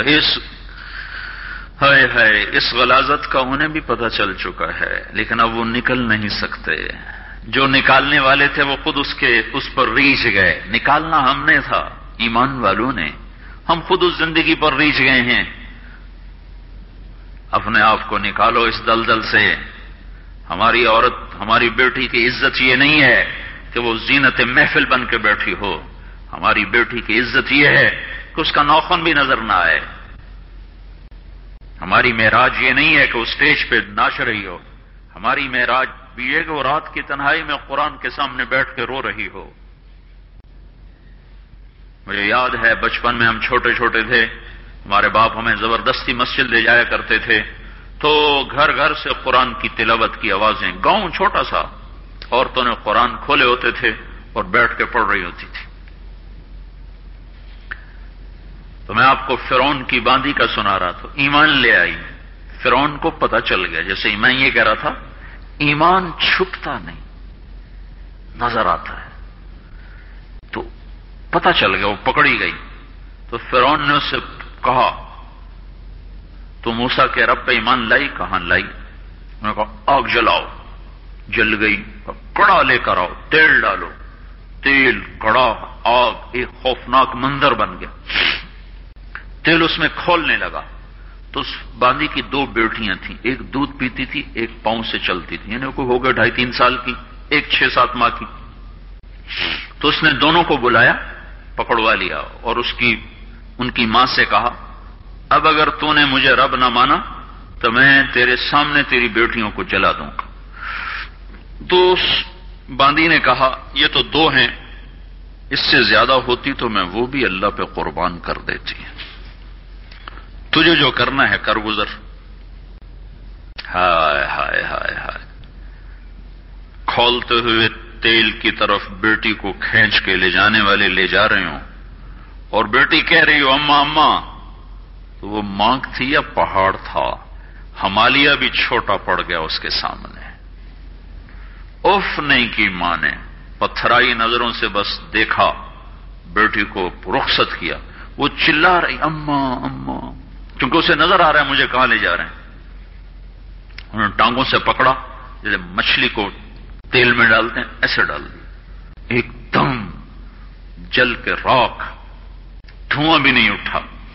اس غلاظت کا انہیں بھی پتہ چل چکا ہے، لیکن اب وہ نکل نہیں سکتے. جو نکالنے والے تھے وہ خود اس پر ریچھ گئے. نکالنا ہم نے تھا، ایمان والوں نے. ہم خود اس زندگی پر ریچھ گئے ہیں. اپنے آپ کو نکالو اس دلدل سے. ہماری عورت، ہماری بیٹی کی عزت یہ نہیں ہے کہ وہ زینت محفل بن کے بیٹھی ہو. ہماری بیٹی کی عزت یہ ہے کہ اس کا ناخن بھی نظر نہ آئے. ہماری معراج یہ نہیں ہے کہ وہ اسٹیج پہ ناچ رہی ہو. ہماری معراج بھی ہے کہ وہ رات کی تنہائی میں قرآن کے سامنے بیٹھ کے رو رہی ہو. مجھے یاد ہے بچپن میں ہم چھوٹے چھوٹے تھے، ہمارے باپ ہمیں زبردستی مسجد لے جایا کرتے تھے، تو گھر گھر سے قرآن کی تلاوت کی آوازیں. گاؤں چھوٹا سا، عورتوں نے قرآن کھولے ہوتے تھے اور بیٹھ کے پڑھ رہی ہوتی تھی. تو میں آپ کو فرعون کی باندی کا سنا رہا تھا. ایمان لے آئی. فرعون کو پتہ چل گیا، جیسے میں یہ کہہ رہا تھا ایمان چھپتا نہیں. نظر آتا ہے. تو پتہ چل گیا وہ پکڑی گئی. تو فرعون نے اس سے کہا تو موسیٰ کے رب پہ ایمان لائی؟ کہاں لائی. انہوں نے کہا آگ جلاؤ. جل گئی. کڑا لے کر آؤ، تیل ڈالو. تیل، کڑا، آگ، ایک خوفناک منظر بن گیا. تیل اس میں کھولنے لگا تو اس باندی کی 2 بیٹیاں تھیں، ایک دودھ پیتی تھی، ایک پاؤں سے چلتی تھی، یعنی کوئی ہو گئے 2.5-3 سال کی، ایک 6-7 ماہ کی. تو اس نے دونوں کو بلایا، پکڑوا لیا اور ان کی ماں سے کہا اب اگر تو نے مجھے رب نہ مانا تو میں تیرے سامنے تیری بیٹیوں کو جلا دوں گا. تو اس باندی نے کہا یہ تو 2 ہیں، اس سے زیادہ ہوتی تو میں وہ بھی اللہ پہ قربان کر دیتی. تجھے جو کرنا ہے کر گزر. ہائے ہائے ہائے ہائے. کھولتے ہوئے تیل کی طرف بیٹی کو کھینچ کے لے جانے والے لے جا رہے ہوں اور بیٹی کہہ رہی ہو اماں اماں. تو وہ مانگ تھی یا پہاڑ تھا؟ ہمالیہ بھی چھوٹا پڑ گیا اس کے سامنے. اف نہیں کی ماں نے، پتھرائی نظروں سے بس دیکھا، بیٹی کو رخصت کیا. وہ چلا رہی اماں اماں، کیونکہ اسے نظر آ رہا ہے مجھے کہاں لے جا رہے ہیں. انہوں نے ٹانگوں سے پکڑا، جیسے مچھلی کو تیل میں ڈالتے ہیں ایسے ڈال دی. ایک دم جل کے راکھ، دھواں بھی نہیں اٹھا.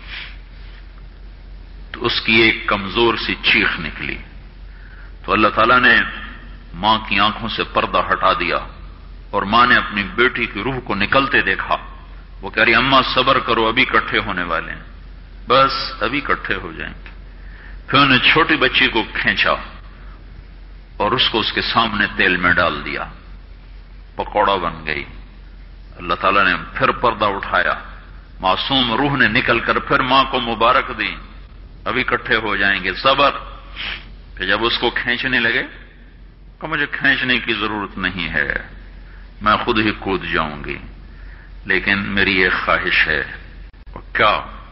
تو اس کی ایک کمزور سی چیخ نکلی. تو اللہ تعالیٰ نے ماں کی آنکھوں سے پردہ ہٹا دیا اور ماں نے اپنی بیٹی کی روح کو نکلتے دیکھا. وہ کہہ رہی اماں صبر کرو، ابھی اکٹھے ہونے والے ہیں، بس ابھی اکٹھے ہو جائیں گے. پھر انہوں نے چھوٹی بچی کو کھینچا اور اس کو اس کے سامنے تیل میں ڈال دیا. پکوڑا بن گئی. اللہ تعالیٰ نے پھر پردہ اٹھایا. معصوم روح نے نکل کر پھر ماں کو مبارک دی، ابھی اکٹھے ہو جائیں گے، صبر. کہ جب اس کو کھینچنے لگے کہ مجھے کھینچنے کی ضرورت نہیں ہے، میں خود ہی کود جاؤں گی، لیکن میری ایک خواہش ہے. کیا؟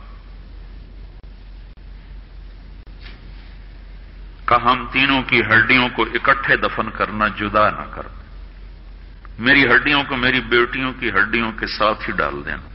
کہ ہم تینوں کی ہڈیوں کو اکٹھے دفن کرنا، جدا نہ کر. میری ہڈیوں کو میری بیٹیوں کی ہڈیوں کے ساتھ ہی ڈال دینا.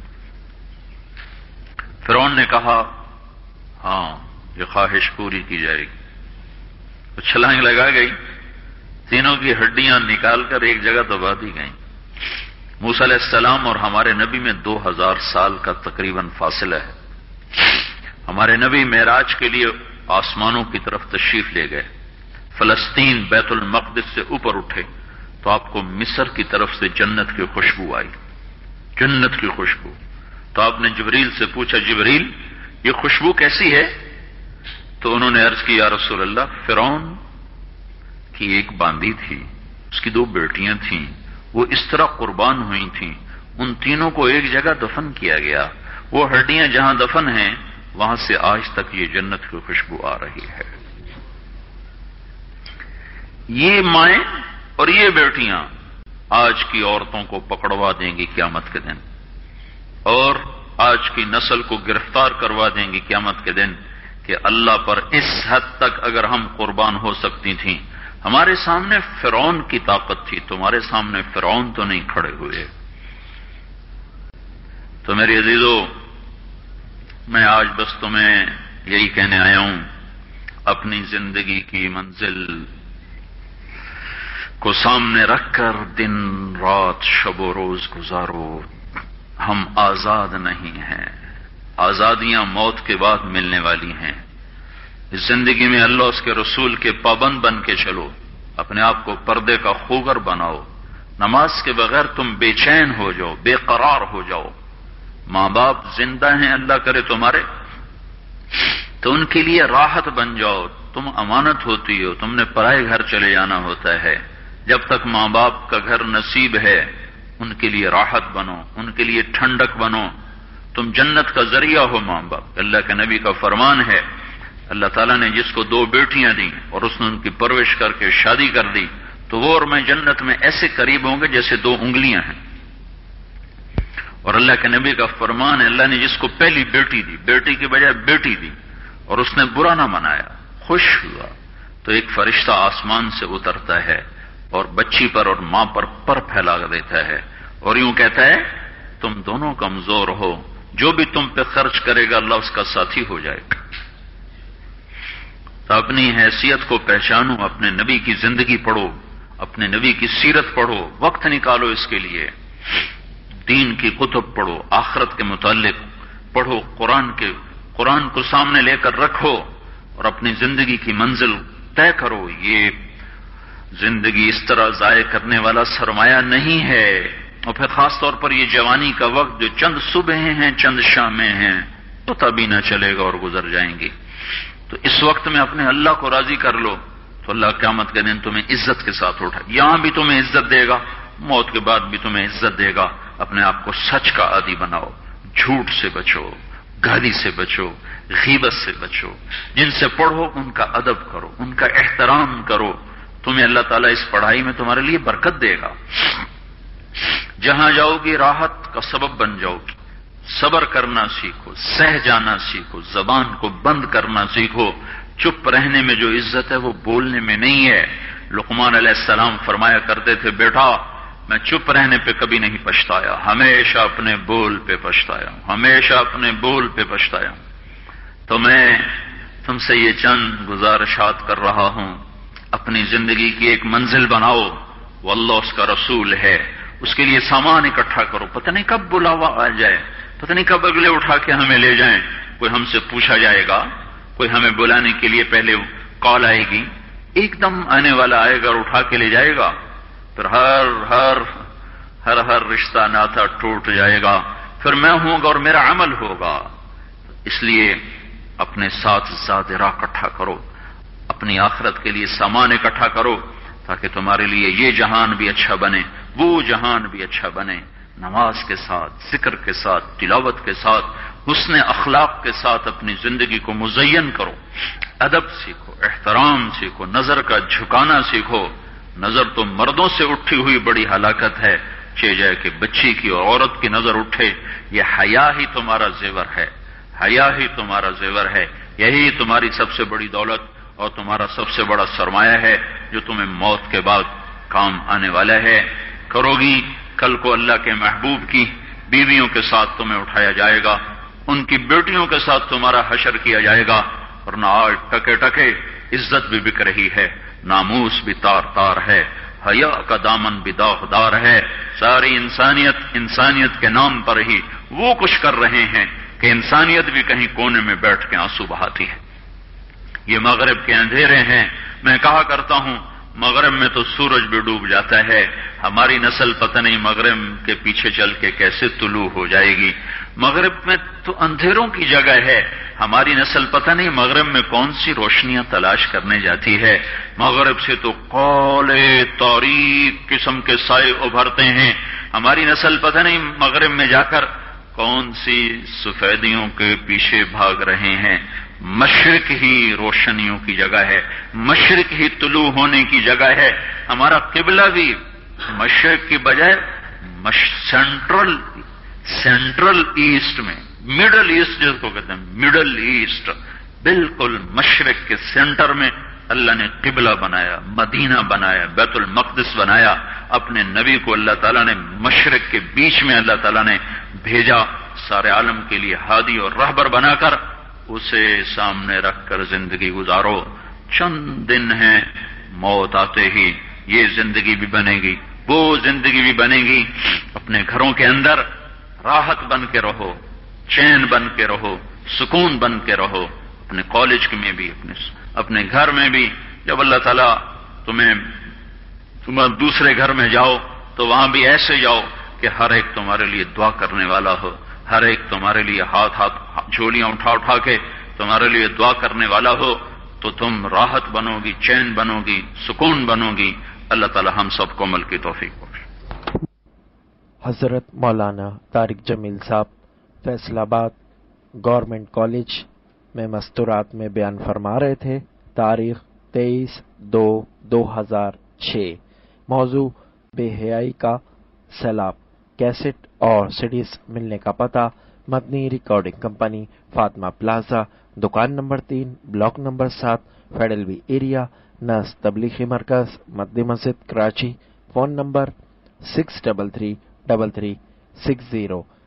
فرعون نے کہا ہاں یہ خواہش پوری کی جائے گی. تو چھلانگ لگا گئی، تینوں کی ہڈیاں نکال کر ایک جگہ دبا دی گئیں. موسیٰ علیہ السلام اور ہمارے نبی میں 2000 سال کا تقریباً فاصلہ ہے. ہمارے نبی معراج کے لیے آسمانوں کی طرف تشریف لے گئے. فلسطین بیت المقدس سے اوپر اٹھے تو آپ کو مصر کی طرف سے جنت کی خوشبو آئی، جنت کی خوشبو. تو آپ نے جبریل سے پوچھا جبریل یہ خوشبو کیسی ہے؟ تو انہوں نے عرض کی یا رسول اللہ فرعون کی ایک باندی تھی، اس کی 2 بیٹیاں تھیں، وہ اس طرح قربان ہوئی تھیں، ان تینوں کو ایک جگہ دفن کیا گیا، وہ ہڈیاں جہاں دفن ہیں وہاں سے آج تک یہ جنت کی خوشبو آ رہی ہے. یہ مائیں اور یہ بیٹیاں آج کی عورتوں کو پکڑوا دیں گی قیامت کے دن، اور آج کی نسل کو گرفتار کروا دیں گی قیامت کے دن کہ اللہ پر اس حد تک اگر ہم قربان ہو سکتی تھیں. ہمارے سامنے فرعون کی طاقت تھی، تمہارے سامنے فرعون تو نہیں کھڑے ہوئے. تو میرے عزیزو، میں آج بس تمہیں یہی کہنے آیا ہوں، اپنی زندگی کی منزل کو سامنے رکھ کر دن رات شب و روز گزارو. ہم آزاد نہیں ہیں، آزادیاں موت کے بعد ملنے والی ہیں. اس زندگی میں اللہ اس کے رسول کے پابند بن کے چلو، اپنے آپ کو پردے کا خوگر بناؤ. نماز کے بغیر تم بے چین ہو جاؤ، بے قرار ہو جاؤ. ماں باپ زندہ ہیں اللہ کرے تمہارے تو ان کے لیے راحت بن جاؤ. تم امانت ہوتی ہو، تم نے پرائے گھر چلے جانا ہوتا ہے. جب تک ماں باپ کا گھر نصیب ہے ان کے لیے راحت بنو، ان کے لیے ٹھنڈک بنو. تم جنت کا ذریعہ ہو ماں باپ. اللہ کے نبی کا فرمان ہے، اللہ تعالیٰ نے جس کو 2 بیٹیاں دیں اور اس نے ان کی پرورش کر کے شادی کر دی تو وہ اور میں جنت میں ایسے قریب ہوں گے جیسے 2 انگلیاں ہیں. اور اللہ کے نبی کا فرمان ہے، اللہ نے جس کو پہلی بیٹی دی، بیٹی کے بجائے بیٹی دی، اور اس نے برا نہ منایا، خوش ہوا، تو ایک فرشتہ آسمان سے اترتا ہے اور بچی پر اور ماں پر پھیلا دیتا ہے اور یوں کہتا ہے تم دونوں کمزور ہو، جو بھی تم پہ خرچ کرے گا اللہ اس کا ساتھی ہو جائے گا۔ تو اپنی حیثیت کو پہچانو، اپنے نبی کی زندگی پڑھو، اپنے نبی کی سیرت پڑھو، وقت نکالو اس کے لیے، دین کی کتب پڑھو، آخرت کے متعلق پڑھو، قرآن کو سامنے لے کر رکھو اور اپنی زندگی کی منزل طے کرو۔ یہ زندگی اس طرح ضائع کرنے والا سرمایہ نہیں ہے، اور پھر خاص طور پر یہ جوانی کا وقت جو چند صبحیں ہیں چند شامیں ہیں پتہ بھی نہ چلے گا اور گزر جائیں گی، تو اس وقت میں اپنے اللہ کو راضی کر لو تو اللہ قیامت کے دن تمہیں عزت کے ساتھ اٹھا، یہاں بھی تمہیں عزت دے گا، موت کے بعد بھی تمہیں عزت دے گا۔ اپنے آپ کو سچ کا عادی بناؤ، جھوٹ سے بچو، گالی سے بچو، غیبت سے بچو، جن سے پڑھو ان کا ادب کرو، ان کا احترام کرو، تمہیں اللہ تعالیٰ اس پڑھائی میں تمہارے لیے برکت دے گا۔ جہاں جاؤ گی راحت کا سبب بن جاؤ گی، صبر کرنا سیکھو، سہ جانا سیکھو، زبان کو بند کرنا سیکھو۔ چپ رہنے میں جو عزت ہے وہ بولنے میں نہیں ہے۔ لقمان علیہ السلام فرمایا کرتے تھے بیٹا میں چپ رہنے پہ کبھی نہیں پچھتایا، ہمیشہ اپنے بول پہ پچھتایا ہوں، ہمیشہ اپنے بول پہ پچھتایا ہوں۔ تو میں تم سے یہ چند گزارشات کر رہا ہوں، اپنی زندگی کی ایک منزل بناؤ، وہ اللہ اس کا رسول ہے، اس کے لیے سامان اکٹھا کرو، پتہ نہیں کب بلاوا آ جائے، پتہ نہیں کب اگلے اٹھا کے ہمیں لے جائیں، کوئی ہم سے پوچھا جائے گا، کوئی ہمیں بلانے کے لیے پہلے کال آئے گی، ایک دم آنے والا آئے گا اور اٹھا کے لے جائے گا، پھر ہر رشتہ ناتا ٹوٹ جائے گا، پھر میں ہوں گا اور میرا عمل ہوگا۔ اس لیے اپنے ساتھ زادرہ اکٹھا کرو، اپنی آخرت کے لیے سامان اکٹھا کرو تاکہ تمہارے لیے یہ جہان بھی اچھا بنے، وہ جہان بھی اچھا بنے۔ نماز کے ساتھ، ذکر کے ساتھ، تلاوت کے ساتھ، حسن اخلاق کے ساتھ اپنی زندگی کو مزین کرو، ادب سیکھو، احترام سیکھو، نظر کا جھکانا سیکھو۔ نظر تو مردوں سے اٹھی ہوئی بڑی ہلاکت ہے، چہ جائے کہ بچی کی اور عورت کی نظر اٹھے، یہ حیا ہی تمہارا زیور ہے، حیا ہی تمہارا زیور ہے، یہی تمہاری سب سے بڑی دولت اور تمہارا سب سے بڑا سرمایہ ہے جو تمہیں موت کے بعد کام آنے والا ہے۔ کرو گی کل کو اللہ کے محبوب کی بیویوں کے ساتھ تمہیں اٹھایا جائے گا، ان کی بیٹیوں کے ساتھ تمہارا حشر کیا جائے گا، ورنہ آج ٹکے ٹکے عزت بھی بک رہی ہے، ناموس بھی تار تار ہے، حیا کا دامن بھی داغدار ہے، ساری انسانیت کے نام پر ہی وہ کچھ کر رہے ہیں کہ انسانیت بھی کہیں کونے میں بیٹھ کے آنسو بہاتی ہے۔ یہ مغرب کے اندھیرے ہیں، میں کہا کرتا ہوں مغرب میں تو سورج بھی ڈوب جاتا ہے، ہماری نسل پتہ نہیں مغرب کے پیچھے چل کے کیسے طلوع ہو جائے گی۔ مغرب میں تو اندھیروں کی جگہ ہے، ہماری نسل پتہ نہیں مغرب میں کون سی روشنیاں تلاش کرنے جاتی ہے۔ مغرب سے تو کالے تاریک قسم کے سائے ابھرتے ہیں، ہماری نسل پتہ نہیں مغرب میں جا کر کون سی سفیدیوں کے پیچھے بھاگ رہے ہیں۔ مشرق ہی روشنیوں کی جگہ ہے، مشرق ہی طلوع ہونے کی جگہ ہے۔ ہمارا قبلہ بھی مشرق کی بجائے سینٹرل ایسٹ میں، مڈل ایسٹ جس کو کہتے ہیں، مڈل ایسٹ، بالکل مشرق کے سینٹر میں اللہ نے قبلہ بنایا، مدینہ بنایا، بیت المقدس بنایا، اپنے نبی کو اللہ تعالیٰ نے مشرق کے بیچ میں اللہ تعالیٰ نے بھیجا، سارے عالم کے لیے ہادی اور رہبر بنا کر اسے سامنے رکھ کر زندگی گزارو۔ چند دن ہیں، موت آتے ہی یہ زندگی بھی بنے گی، وہ زندگی بھی بنے گی۔ اپنے گھروں کے اندر راحت بن کے رہو، چین بن کے رہو، سکون بن کے رہو، اپنے کالج میں بھی، اپنے گھر میں بھی۔ جب اللہ تعالیٰ تم دوسرے گھر میں جاؤ تو وہاں بھی ایسے جاؤ کہ ہر ایک تمہارے لیے دعا کرنے والا ہو، ہر ایک تمہارے لیے ہاتھ جھولیاں اٹھا کے تمہارے لیے دعا کرنے والا ہو، تو تم راحت بنو گی، چین بنو گی، سکون بنو گی۔ اللہ تعالی ہم سب کو عمل کی توفیق بخشے۔ حضرت مولانا طارق جمیل صاحب فیصل آباد گورنمنٹ کالج میں مستورات میں بیان فرما رہے تھے۔ تاریخ 23/2/2006۔ موضوع بے حیائی کا سیلاب۔ کیسٹ اور سیڈیز ملنے کا پتہ: Madani recording company, Fatima plaza, دکان number 3 block number 7 federal B area, نس تبلیغی مرکز مدنی مسجد کراچی۔ Phone number 633360